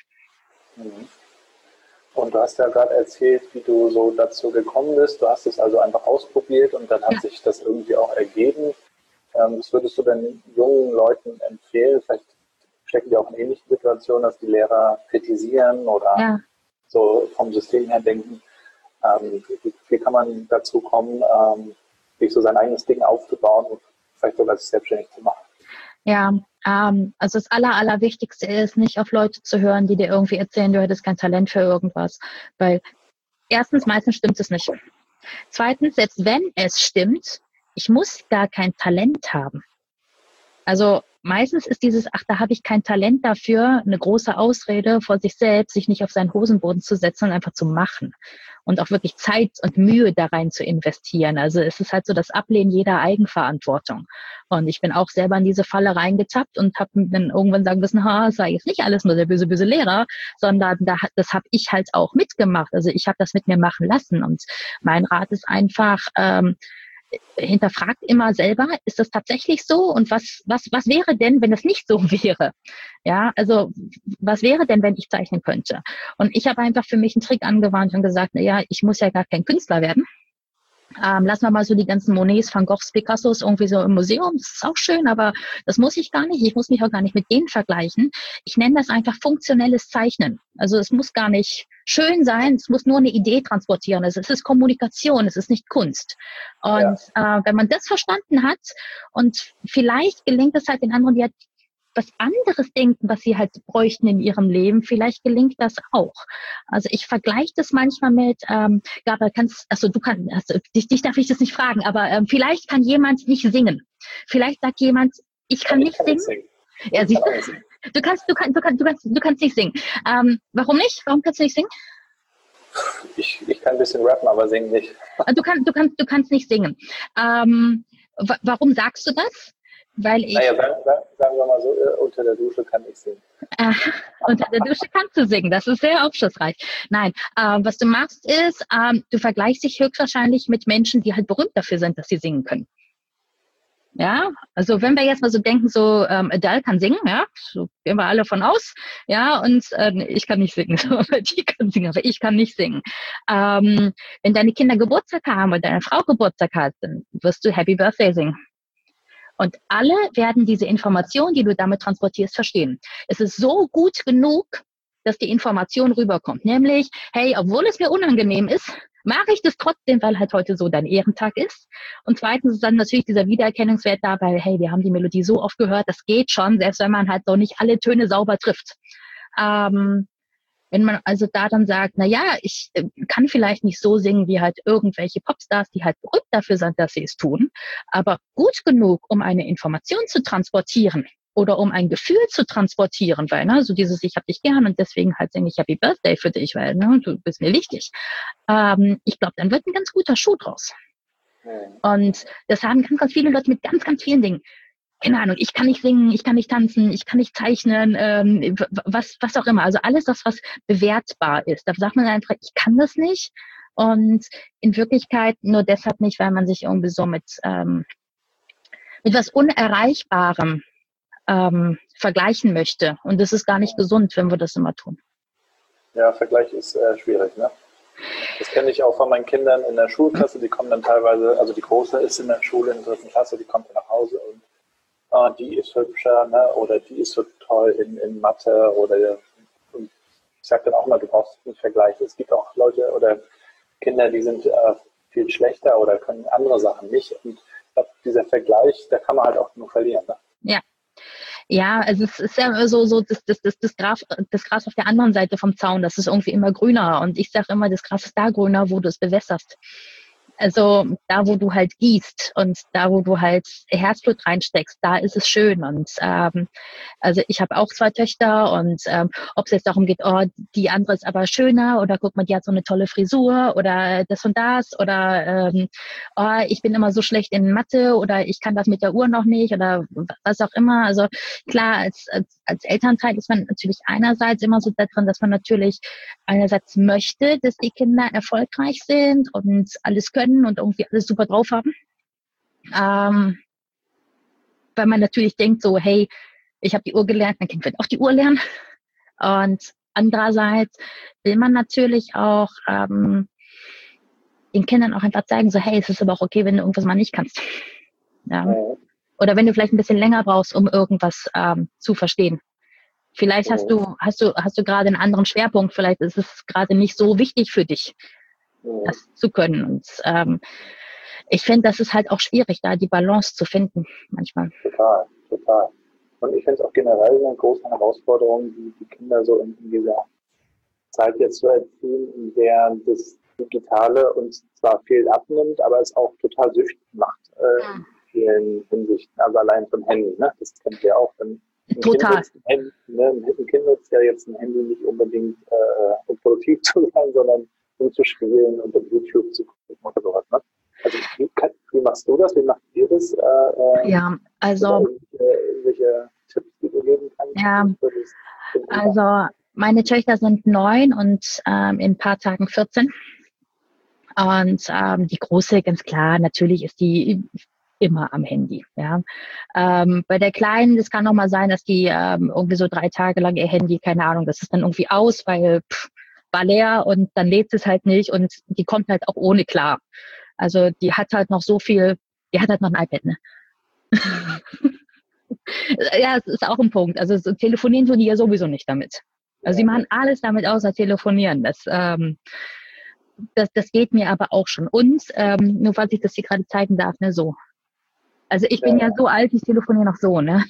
Und du hast ja gerade erzählt, wie du so dazu gekommen bist. Du hast es also einfach ausprobiert und dann hat ja. sich das irgendwie auch ergeben. Ähm, was würdest du denn jungen Leuten empfehlen? Vielleicht stecken die auch in ähnlichen Situationen, dass die Lehrer kritisieren oder ja. so vom System her denken, ähm, wie, wie kann man dazu kommen, ähm, sich so sein eigenes Ding aufzubauen und vielleicht sogar sich selbstständig zu machen? Ja, ähm, also das Aller, Allerwichtigste ist, nicht auf Leute zu hören, die dir irgendwie erzählen, du hättest kein Talent für irgendwas. Weil erstens, meistens stimmt es nicht. Zweitens, selbst wenn es stimmt, ich muss gar kein Talent haben. Also meistens ist dieses, ach, da habe ich kein Talent dafür, eine große Ausrede vor sich selbst, sich nicht auf seinen Hosenboden zu setzen und einfach zu machen. Und auch wirklich Zeit und Mühe da rein zu investieren. Also es ist halt so das Ablehnen jeder Eigenverantwortung. Und ich bin auch selber in diese Falle reingetappt und habe dann irgendwann sagen müssen, ha, das war jetzt nicht alles nur der böse, böse Lehrer, sondern da, das habe ich halt auch mitgemacht. Also ich habe das mit mir machen lassen. Und mein Rat ist einfach, ähm, hinterfragt immer selber, ist das tatsächlich so und was, was, was wäre denn, wenn es nicht so wäre? Ja, also was wäre denn, wenn ich zeichnen könnte? Und ich habe einfach für mich einen Trick angewandt und gesagt, na ja, ich muss ja gar kein Künstler werden. Ähm, lassen wir mal so die ganzen Monets, Van Goghs, Picassos irgendwie so im Museum. Das ist auch schön, aber das muss ich gar nicht. Ich muss mich auch gar nicht mit denen vergleichen. Ich nenne das einfach funktionelles Zeichnen. Also es muss gar nicht schön sein, es muss nur eine Idee transportieren. Also es ist Kommunikation, es ist nicht Kunst. Und ja. äh, wenn man das verstanden hat und vielleicht gelingt es halt den anderen, die halt was anderes denken, was sie halt bräuchten in ihrem Leben, vielleicht gelingt das auch. Also ich vergleiche das manchmal mit, ähm, Gabriel, kannst, also du kannst, also dich, dich darf ich das nicht fragen, aber ähm, vielleicht kann jemand nicht singen. Vielleicht sagt jemand, ich kann ich nicht kann singen. singen. Ja, siehst du, du kannst, du kannst, du kannst, du kannst, du kannst nicht singen. Ähm, warum nicht? Warum kannst du nicht singen? Ich, ich kann ein bisschen rappen, aber singen nicht. Du kannst, du kannst, du kannst nicht singen. Ähm, w- warum sagst du das? weil ich... Naja, sagen, sagen wir mal so, unter der Dusche kann ich singen. Äh, unter der Dusche kannst du singen, das ist sehr aufschlussreich. Nein, äh, was du machst ist, äh, du vergleichst dich höchstwahrscheinlich mit Menschen, die halt berühmt dafür sind, dass sie singen können. Ja, also wenn wir jetzt mal so denken, so ähm, Adele kann singen, ja, so gehen wir alle von aus, ja, und äh, ich kann nicht singen, so, die kann singen, aber ich kann nicht singen. Ähm, wenn deine Kinder Geburtstag haben oder deine Frau Geburtstag hat, dann wirst du Happy Birthday singen. Und alle werden diese Information, die du damit transportierst, verstehen. Es ist so gut genug, dass die Information rüberkommt. Nämlich, hey, obwohl es mir unangenehm ist, mache ich das trotzdem, weil halt heute so dein Ehrentag ist. Und zweitens ist dann natürlich dieser Wiedererkennungswert da, weil, hey, wir haben die Melodie so oft gehört, das geht schon, selbst wenn man halt so nicht alle Töne sauber trifft. Ähm, wenn man also da dann sagt, na ja, ich äh, kann vielleicht nicht so singen wie halt irgendwelche Popstars, die halt berühmt dafür sind, dass sie es tun, aber gut genug, um eine Information zu transportieren oder um ein Gefühl zu transportieren, weil, ne, so dieses, ich hab dich gern und deswegen halt singe ich Happy Birthday für dich, weil, ne, du bist mir wichtig. Ähm, ich glaube, dann wird ein ganz guter Schuh draus. Und das haben ganz, ganz viele Leute mit ganz, ganz vielen Dingen. Keine Ahnung, ich kann nicht singen, ich kann nicht tanzen, ich kann nicht zeichnen, ähm, was, was auch immer. Also alles das, was bewertbar ist. Da sagt man einfach, ich kann das nicht. Und in Wirklichkeit nur deshalb nicht, weil man sich irgendwie so mit, ähm, mit was Unerreichbarem ähm, vergleichen möchte. Und das ist gar nicht gesund, wenn wir das immer tun. Ja, Vergleich ist äh, schwierig, ne? Das kenne ich auch von meinen Kindern in der Schulklasse. Die kommen dann teilweise, also die Große ist in der Schule in der dritten Klasse, die kommt dann nach Hause und oh, die ist hübscher, ne? Oder die ist so toll in, in Mathe oder und ich sage dann auch mal, du brauchst nicht vergleichen. Es gibt auch Leute oder Kinder, die sind äh, viel schlechter oder können andere Sachen nicht. Und dieser Vergleich, da kann man halt auch nur verlieren. Ne? Ja. Ja, also es ist ja so, so das, das, das, das, Gras, das Gras auf der anderen Seite vom Zaun, das ist irgendwie immer grüner. Und ich sage immer, das Gras ist da grüner, wo du es bewässerst. Also da, wo du halt gießt und da, wo du halt Herzblut reinsteckst, da ist es schön. Und ähm, also ich habe auch zwei Töchter und ähm, ob es jetzt darum geht, oh, die andere ist aber schöner oder guck mal, die hat so eine tolle Frisur oder das und das oder ähm, oh, ich bin immer so schlecht in Mathe oder ich kann das mit der Uhr noch nicht oder was auch immer. Also klar, als, als, als Elternteil ist man natürlich einerseits immer so da drin, dass man natürlich einerseits möchte, dass die Kinder erfolgreich sind und alles können und irgendwie alles super drauf haben. Ähm, weil man natürlich denkt so, hey, ich habe die Uhr gelernt, mein Kind wird auch die Uhr lernen. Und andererseits will man natürlich auch ähm, den Kindern auch einfach zeigen, so hey, es ist aber auch okay, wenn du irgendwas mal nicht kannst. Ja. Oder wenn du vielleicht ein bisschen länger brauchst, um irgendwas ähm, zu verstehen. Vielleicht hast du, hast du, hast du gerade einen anderen Schwerpunkt, vielleicht ist es gerade nicht so wichtig für dich, das zu können. Und ähm, ich finde, das ist halt auch schwierig, da die Balance zu finden manchmal. Total, total. Und ich finde es auch generell eine große Herausforderung, die, die Kinder so in, in dieser Zeit jetzt zu erziehen, in der das Digitale uns zwar viel abnimmt, aber es auch total süchtig macht äh, ja. in vielen Hinsichten. Also allein vom Handy, ne? Das kennt ihr auch. Wenn ein total. Kind ein, Handy, ne? ein Kind nutzt ja jetzt ein Handy nicht unbedingt äh, um produktiv zu sein, sondern um zu spielen und um YouTube zu gucken oder sowas. Ne? Also wie, kann, wie machst du das? Wie macht ihr das? Äh, ja, also welche Tipps, die du geben kannst? Ja, also meine Töchter sind neun und ähm, in ein paar Tagen vierzehn. Und ähm, die Große, ganz klar, natürlich ist die immer am Handy. Ja, ähm, bei der Kleinen, das kann noch mal sein, dass die ähm, irgendwie so drei Tage lang ihr Handy, keine Ahnung, das ist dann irgendwie aus, weil pff, war leer und dann lädt es halt nicht und die kommt halt auch ohne klar. Also die hat halt noch so viel, die hat halt noch ein iPad, ne? Ja, es ist auch ein Punkt. Also so telefonieren tun die ja sowieso nicht damit. Also sie machen alles damit außer telefonieren. Das, ähm, das, das geht mir aber auch schon. Und ähm, nur falls ich das hier gerade zeigen darf, ne, so. Also ich bin ja so alt, ich telefoniere noch so, ne?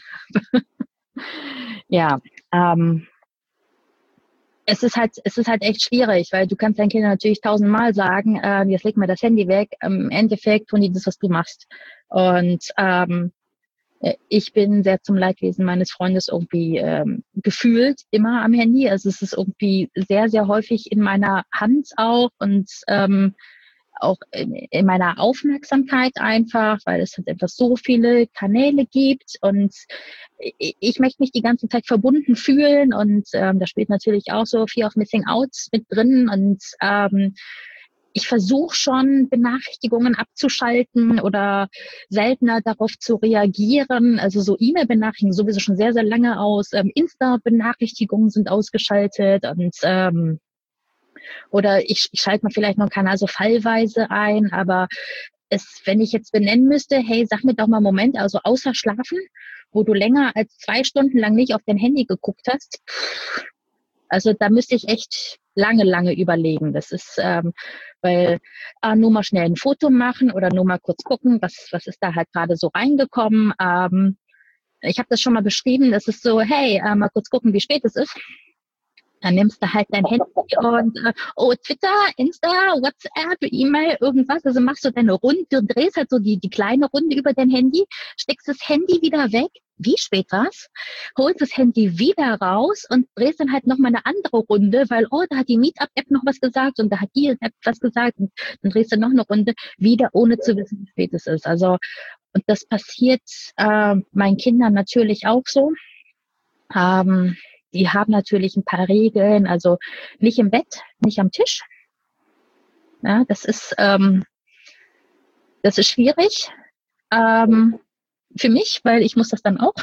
Ja, ähm, es ist halt, es ist halt echt schwierig, weil du kannst deinen Kindern natürlich tausendmal sagen, äh, jetzt leg mal das Handy weg. Im Endeffekt tun die das, was du machst. Und ähm, ich bin sehr zum Leidwesen meines Freundes irgendwie ähm, gefühlt immer am Handy. Also es ist irgendwie sehr, sehr häufig in meiner Hand auch und ähm, auch in, in meiner Aufmerksamkeit einfach, weil es halt einfach so viele Kanäle gibt und ich, ich möchte mich die ganze Zeit verbunden fühlen und ähm, da spielt natürlich auch so Fear of Missing Out mit drin und ähm, ich versuche schon, Benachrichtigungen abzuschalten oder seltener darauf zu reagieren. Also so E-Mail-Benachrichtigungen sowieso schon sehr, sehr lange aus. Ähm, Insta-Benachrichtigungen sind ausgeschaltet und ähm, oder ich, ich schalte mal vielleicht noch einen Kanal so fallweise ein, aber es, wenn ich jetzt benennen müsste, hey, sag mir doch mal einen Moment, also außer Schlafen, wo du länger als zwei Stunden lang nicht auf dein Handy geguckt hast, also da müsste ich echt lange, lange überlegen. Das ist, ähm, weil äh, nur mal schnell ein Foto machen oder nur mal kurz gucken, was, was ist da halt gerade so reingekommen. Ähm, ich habe das schon mal beschrieben, das ist so, hey, äh, mal kurz gucken, wie spät es ist. Dann nimmst du halt dein Handy und äh, oh, Twitter, Insta, WhatsApp, E-Mail, irgendwas. Also machst du deine Runde, du drehst halt so die, die kleine Runde über dein Handy, steckst das Handy wieder weg. Wie spät war's? Holst das Handy wieder raus und drehst dann halt nochmal eine andere Runde, weil, oh, da hat die Meetup-App noch was gesagt und da hat die App was gesagt und dann drehst du noch eine Runde wieder, ohne zu wissen, wie spät es ist. Also, und das passiert äh, meinen Kindern natürlich auch so. Ähm, Die haben natürlich ein paar Regeln, also nicht im Bett, nicht am Tisch. Ja, das ist, ähm, das ist schwierig ähm, für mich, weil ich muss das dann auch.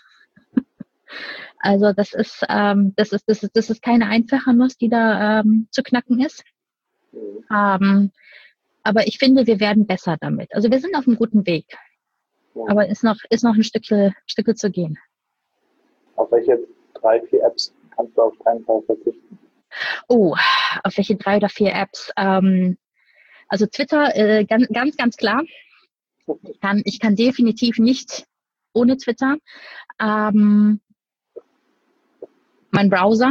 Also das ist, ähm, das ist, das ist, das ist keine einfache Nuss, die da ähm, zu knacken ist. Ähm, aber ich finde, wir werden besser damit. Also wir sind auf einem guten Weg. Aber ist noch, ist noch ein Stückchen, Stückchen zu gehen. Auf welche drei, vier Apps kannst du auf keinen Fall verzichten? Oh, auf welche drei oder vier Apps? Ähm, also Twitter, äh, ganz, ganz, ganz klar. Ich kann, ich kann definitiv nicht ohne Twitter. Ähm, mein Browser,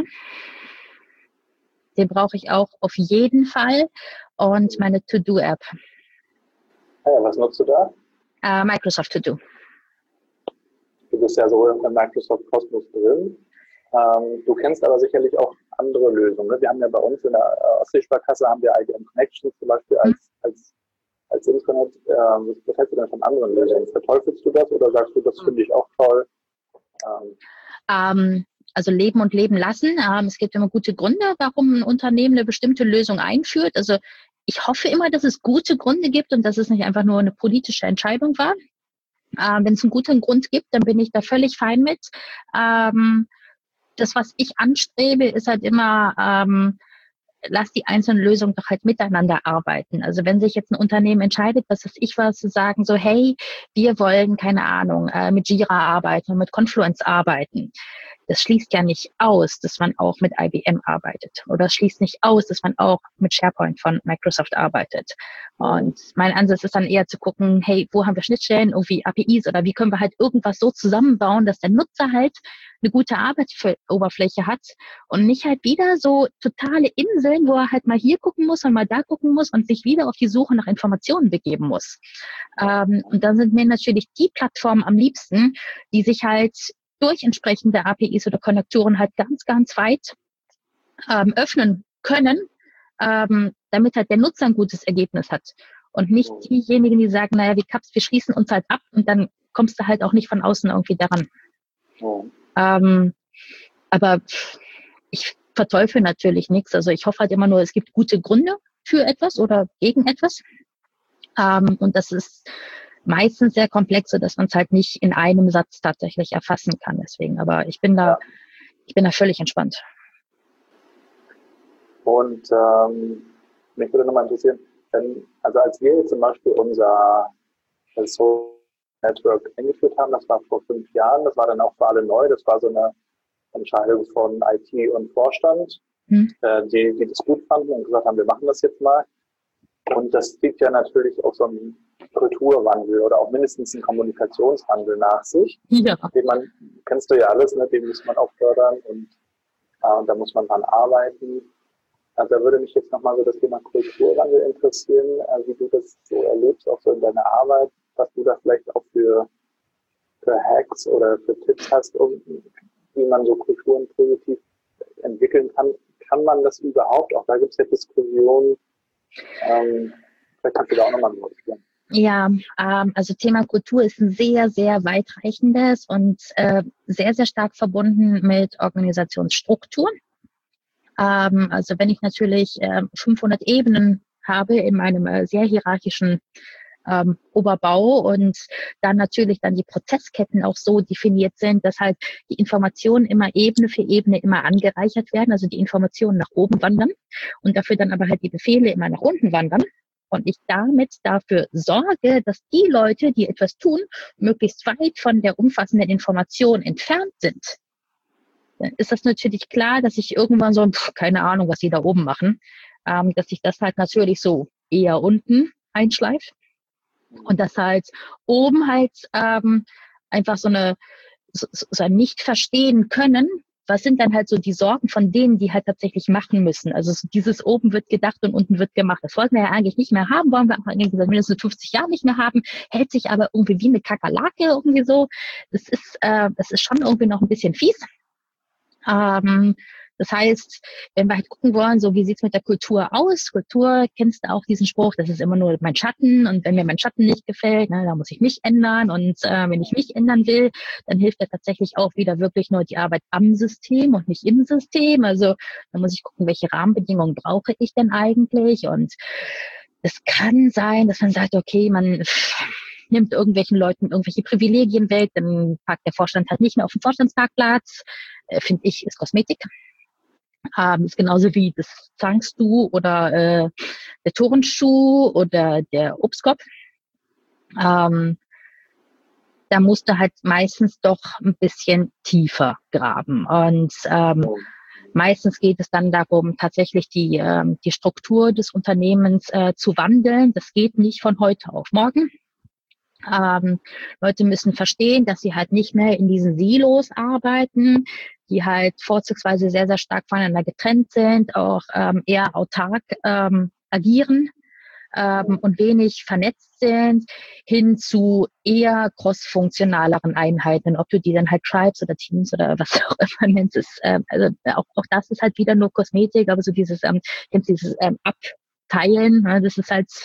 den brauche ich auch auf jeden Fall. Und meine To-Do-App, Ah ja, was nutzt du da? äh, Microsoft To-Do. Du bist ja so im Microsoft Kosmos drin. Ähm, du kennst aber sicherlich auch andere Lösungen. Ne? Wir haben ja bei uns in der äh, Ostseesparkasse haben wir I B M Connections zum Beispiel als, mhm. als, als Internet. Ähm, was hältst du denn von anderen Lösungen? Verteufelst du das oder sagst du, das finde ich auch toll? Ähm. Ähm, also leben und leben lassen. Ähm, es gibt immer gute Gründe, warum ein Unternehmen eine bestimmte Lösung einführt. Also ich hoffe immer, dass es gute Gründe gibt und dass es nicht einfach nur eine politische Entscheidung war. Ähm, wenn es einen guten Grund gibt, dann bin ich da völlig fein mit. Ähm, das, was ich anstrebe, ist halt immer, ähm, lass die einzelnen Lösungen doch halt miteinander arbeiten. Also wenn sich jetzt ein Unternehmen entscheidet, was ist ich was, zu sagen, so hey, wir wollen, keine Ahnung, äh, mit Jira arbeiten und mit Confluence arbeiten. Das schließt ja nicht aus, dass man auch mit I B M arbeitet. Oder es schließt nicht aus, dass man auch mit SharePoint von Microsoft arbeitet. Und mein Ansatz ist dann eher zu gucken, hey, wo haben wir Schnittstellen, irgendwie A P Is oder wie können wir halt irgendwas so zusammenbauen, dass der Nutzer halt eine gute Arbeitsoberfläche hat und nicht halt wieder so totale Inseln, wo er halt mal hier gucken muss und mal da gucken muss und sich wieder auf die Suche nach Informationen begeben muss. Ähm, und dann sind mir natürlich die Plattformen am liebsten, die sich halt durch entsprechende A P Is oder Konnektoren halt ganz, ganz weit ähm, öffnen können, ähm, damit halt der Nutzer ein gutes Ergebnis hat. Und nicht diejenigen, die sagen, naja, wir, Kaps, wir schließen uns halt ab und dann kommst du halt auch nicht von außen irgendwie daran. Oh. Ähm, aber ich verteufel natürlich nichts. Also ich hoffe halt immer nur, es gibt gute Gründe für etwas oder gegen etwas. Ähm, und das ist meistens sehr komplex, so dass man es halt nicht in einem Satz tatsächlich erfassen kann. Deswegen, aber ich bin da, ja. ich bin da völlig entspannt. Und ähm, mich würde nochmal interessieren, wenn, also als wir jetzt zum Beispiel unser Social Network eingeführt haben, das war vor fünf Jahren, das war dann auch für alle neu, das war so eine Entscheidung von I T und Vorstand, hm. äh, die, die das gut fanden und gesagt haben, wir machen das jetzt mal. Und das zieht ja natürlich auch so einen Kulturwandel oder auch mindestens einen Kommunikationswandel nach sich. Ja. Den man, kennst du ja alles, ne? Den muss man auch fördern und, äh, und da muss man dran arbeiten. Also da würde mich jetzt nochmal so das Thema Kulturwandel interessieren, äh, wie du das so erlebst, auch so in deiner Arbeit, was du da vielleicht auch für, für Hacks oder für Tipps hast, um, wie man so Kulturen positiv entwickeln kann. Kann man das überhaupt? Auch da gibt es ja Diskussionen, ähm, Vielleicht kannst du da auch nochmal was sagen. Ja, ähm, also Thema Kultur ist ein sehr, sehr weitreichendes und äh, sehr, sehr stark verbunden mit Organisationsstruktur. Ähm, also wenn ich natürlich äh, fünfhundert Ebenen habe in meinem äh, sehr hierarchischen ähm, Oberbau und dann natürlich dann die Prozessketten auch so definiert sind, dass halt die Informationen immer Ebene für Ebene immer angereichert werden, also die Informationen nach oben wandern und dafür dann aber halt die Befehle immer nach unten wandern. Und ich damit dafür sorge, dass die Leute, die etwas tun, möglichst weit von der umfassenden Information entfernt sind. Dann ist das natürlich klar, dass ich irgendwann so, pff, keine Ahnung, was die da oben machen, ähm, dass sich das halt natürlich so eher unten einschleift und dass halt oben halt ähm, einfach so eine so, so ein Nicht-Verstehen können. Was sind dann halt so die Sorgen von denen, die halt tatsächlich machen müssen? Also so dieses oben wird gedacht und unten wird gemacht. Das wollten wir ja eigentlich nicht mehr haben, wollen wir auch irgendwie seit mindestens fünfzig Jahren nicht mehr haben, hält sich aber irgendwie wie eine Kakerlake irgendwie so. Das ist, äh, das ist schon irgendwie noch ein bisschen fies. Ähm, das heißt, wenn wir halt gucken wollen, so wie sieht's mit der Kultur aus? Kultur, kennst du auch diesen Spruch, das ist immer nur mein Schatten und wenn mir mein Schatten nicht gefällt, ne, dann muss ich mich ändern und äh, wenn ich mich ändern will, dann hilft ja tatsächlich auch wieder wirklich nur die Arbeit am System und nicht im System. Also da muss ich gucken, welche Rahmenbedingungen brauche ich denn eigentlich und es kann sein, dass man sagt, okay, man nimmt irgendwelchen Leuten irgendwelche Privilegien weg, dann parkt der Vorstand halt nicht mehr auf dem Vorstandsparkplatz, äh, finde ich, ist Kosmetik. Ähm, ist genauso wie das Zangschuh oder äh, der Turnschuh oder der Obstkorb. Ähm, da musst du halt meistens doch ein bisschen tiefer graben. Und ähm, meistens geht es dann darum, tatsächlich die, ähm, die Struktur des Unternehmens äh, zu wandeln. Das geht nicht von heute auf morgen. Ähm, Leute müssen verstehen, dass sie halt nicht mehr in diesen Silos arbeiten, die halt vorzugsweise sehr, sehr stark voneinander getrennt sind, auch ähm, eher autark ähm, agieren ähm, und wenig vernetzt sind, hin zu eher cross-funktionaleren Einheiten. Ob du die dann halt Tribes oder Teams oder was auch immer nennst, ist, ähm, also auch, auch das ist halt wieder nur Kosmetik, aber so dieses, ähm, dieses ähm, Abteilen, ne, das ist halt,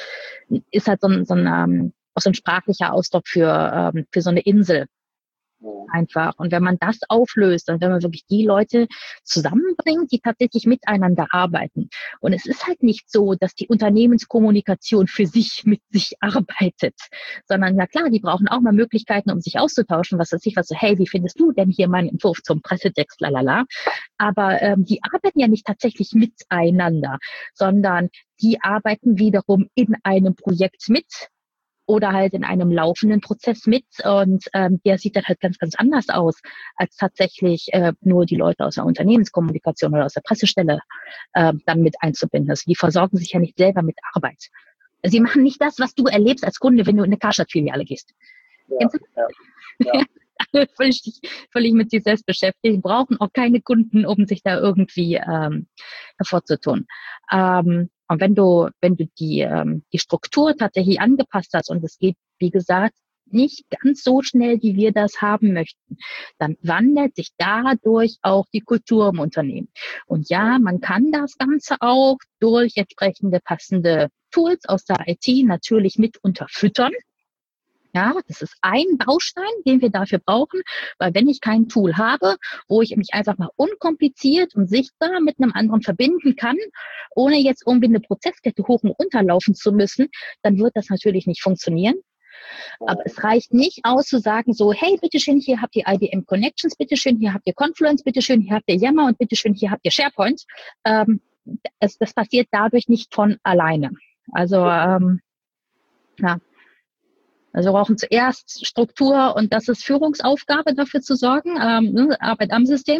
ist halt so ein, so ein ähm, auch so ein sprachlicher Ausdruck für, ähm, für so eine Insel einfach. Und wenn man das auflöst und wenn man wirklich die Leute zusammenbringt, die tatsächlich miteinander arbeiten. Und es ist halt nicht so, dass die Unternehmenskommunikation für sich mit sich arbeitet, sondern ja klar, die brauchen auch mal Möglichkeiten, um sich auszutauschen, was weiß ich, was so, hey, wie findest du denn hier meinen Entwurf zum Pressetext, lalala. Aber ähm, die arbeiten ja nicht tatsächlich miteinander, sondern die arbeiten wiederum in einem Projekt mit, oder halt in einem laufenden Prozess mit und ähm, der sieht dann halt ganz, ganz anders aus, als tatsächlich äh, nur die Leute aus der Unternehmenskommunikation oder aus der Pressestelle äh, dann mit einzubinden. Also die versorgen sich ja nicht selber mit Arbeit. Sie machen nicht das, was du erlebst als Kunde, wenn du in eine Karstadt-Filiale gehst. Ja, Kennst du? Ja, ja. völlig, völlig mit sich selbst beschäftigt, brauchen auch keine Kunden, um sich da irgendwie ähm, hervorzutun. Ähm, und wenn du, wenn du die, ähm, die Struktur tatsächlich angepasst hast und es geht, wie gesagt, nicht ganz so schnell, wie wir das haben möchten, dann wandelt sich dadurch auch die Kultur im Unternehmen. Und ja, man kann das Ganze auch durch entsprechende passende Tools aus der I T natürlich mit unterfüttern. Ja, das ist ein Baustein, den wir dafür brauchen, weil wenn ich kein Tool habe, wo ich mich einfach mal unkompliziert und sichtbar mit einem anderen verbinden kann, ohne jetzt irgendwie eine Prozesskette hoch und runter laufen zu müssen, dann wird das natürlich nicht funktionieren. Aber es reicht nicht aus zu sagen so, hey, bitteschön, hier habt ihr I B M Connections, bitteschön, hier habt ihr Confluence, bitteschön, hier habt ihr Yammer und bitteschön, hier habt ihr SharePoint. Ähm, es, das passiert dadurch nicht von alleine. Also, ähm, ja. Also wir brauchen zuerst Struktur und das ist Führungsaufgabe, dafür zu sorgen, ähm, Arbeit am System.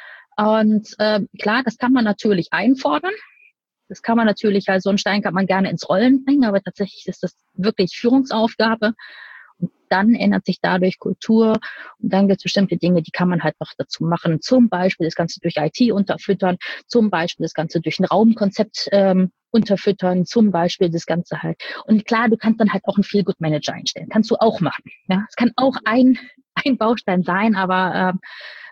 Und äh, klar, das kann man natürlich einfordern. Das kann man natürlich, also so einen Stein kann man gerne ins Rollen bringen, aber tatsächlich ist das wirklich Führungsaufgabe. Und dann ändert sich dadurch Kultur und dann gibt es bestimmte Dinge, die kann man halt noch dazu machen. Zum Beispiel das Ganze durch I T unterfüttern, zum Beispiel das Ganze durch ein Raumkonzept ähm, unterfüttern, zum Beispiel das Ganze halt. Und klar, du kannst dann halt auch einen Feel-Good-Manager einstellen. Kannst du auch machen. Ja, es kann auch ein, ein Baustein sein, aber ähm,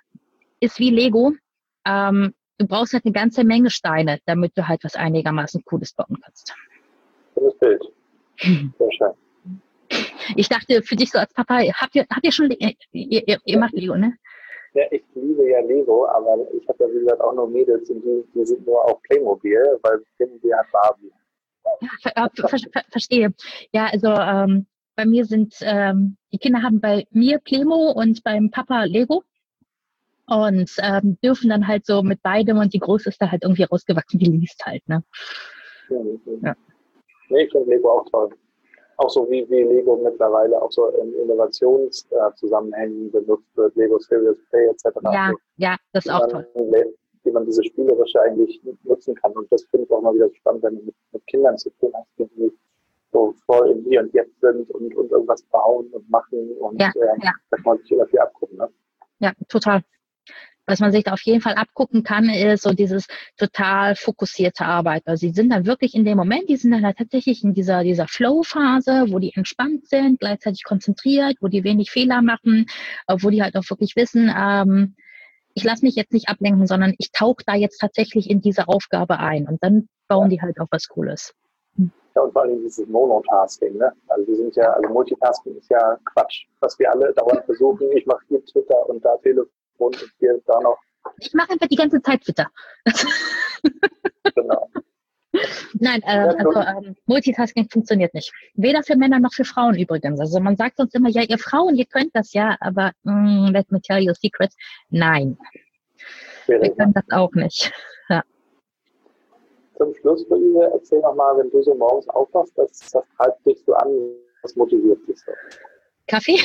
ist wie Lego. Ähm, du brauchst halt eine ganze Menge Steine, damit du halt was einigermaßen Cooles bauen kannst. Schönes Bild. Sehr schön. Ich dachte, für dich so als Papa, habt ihr, habt ihr schon, ihr, ihr, ihr macht Lego, ne? Ja, ich liebe ja Lego, aber ich habe ja, wie gesagt, auch nur Mädels und die, die sind nur auf Playmobil, weil Playmobil hat Barbie. Ja, ver, ver, ver, verstehe. Ja, also ähm, bei mir sind, ähm, die Kinder haben bei mir Playmo und beim Papa Lego und ähm, dürfen dann halt so mit beidem und die Große ist da halt irgendwie rausgewachsen, die liest halt, ne? Mhm. Ja. Nee, ich finde Lego auch toll. Auch so wie, wie Lego mittlerweile auch so in Innovationszusammenhängen äh, benutzt wird, Lego Serious Play et cetera. Ja, also, ja, das ist auch man, toll. Wie man diese spielerische eigentlich nutzen kann. Und das finde ich auch mal wieder spannend, wenn du mit, mit Kindern zu tun hast, die so voll im Hier und Jetzt sind und, und irgendwas bauen und machen. Und ja, äh, ja. da kann man sich immer viel abgucken. Ne? Ja, total. Was man sich da auf jeden Fall abgucken kann, ist so dieses total fokussierte Arbeit. Also sie sind dann wirklich in dem Moment, die sind dann halt tatsächlich in dieser, dieser Flow-Phase, wo die entspannt sind, gleichzeitig konzentriert, wo die wenig Fehler machen, wo die halt auch wirklich wissen, ähm, ich lasse mich jetzt nicht ablenken, sondern ich tauche da jetzt tatsächlich in diese Aufgabe ein und dann bauen ja. die halt auch was Cooles. Ja, und vor allem dieses Monotasking, ne? Also wir sind ja, also Multitasking ist ja Quatsch, was wir alle dauernd versuchen. Ich mache hier Twitter und da Telefon und hier da noch. Ich mache einfach die ganze Zeit Twitter. Genau. Nein, äh, also ähm, Multitasking funktioniert nicht. Weder für Männer noch für Frauen übrigens. Also man sagt uns immer, ja, ihr Frauen, ihr könnt das ja, aber mm, let me tell you a secret. Nein, Schwierig, wir können ne? das auch nicht. Ja. Zum Schluss, Luise, erzähl noch mal, wenn du so morgens aufwachst, das, das treibt dich so an, was motiviert dich so? Kaffee?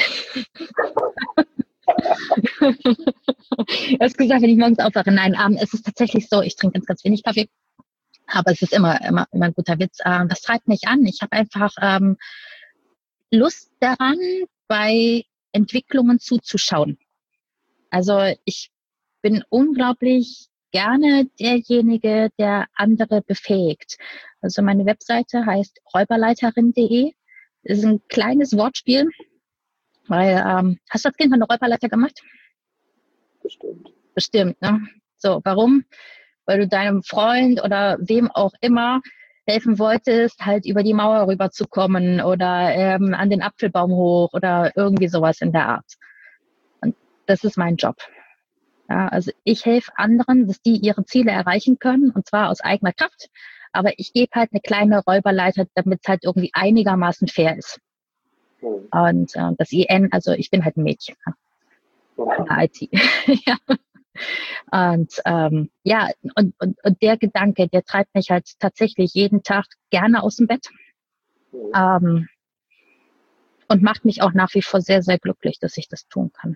Du hast gesagt, wenn ich morgens aufwache. Nein, ähm, es ist tatsächlich so, ich trinke ganz, ganz wenig Kaffee. Aber es ist immer, immer, immer ein guter Witz. Ähm, das treibt mich an. Ich habe einfach ähm, Lust daran, bei Entwicklungen zuzuschauen. Also ich bin unglaublich gerne derjenige, der andere befähigt. Also meine Webseite heißt räuberleiterin punkt de. Das ist ein kleines Wortspiel, weil, ähm, hast du als Kind mal eine Räuberleiter gemacht? Bestimmt. Bestimmt, ne? So, warum? Weil du deinem Freund oder wem auch immer helfen wolltest, halt über die Mauer rüberzukommen oder ähm, an den Apfelbaum hoch oder irgendwie sowas in der Art. Und das ist mein Job. Ja, also ich helfe anderen, dass die ihre Ziele erreichen können, und zwar aus eigener Kraft. Aber ich gebe halt eine kleine Räuberleiter, damit es halt irgendwie einigermaßen fair ist. Mhm. Und äh, das I N, also ich bin halt ein Mädchen. Ja. In der I T. Ja. Und ähm, ja, und, und, und der Gedanke, der treibt mich halt tatsächlich jeden Tag gerne aus dem Bett. Mhm. Ähm, und macht mich auch nach wie vor sehr, sehr glücklich, dass ich das tun kann.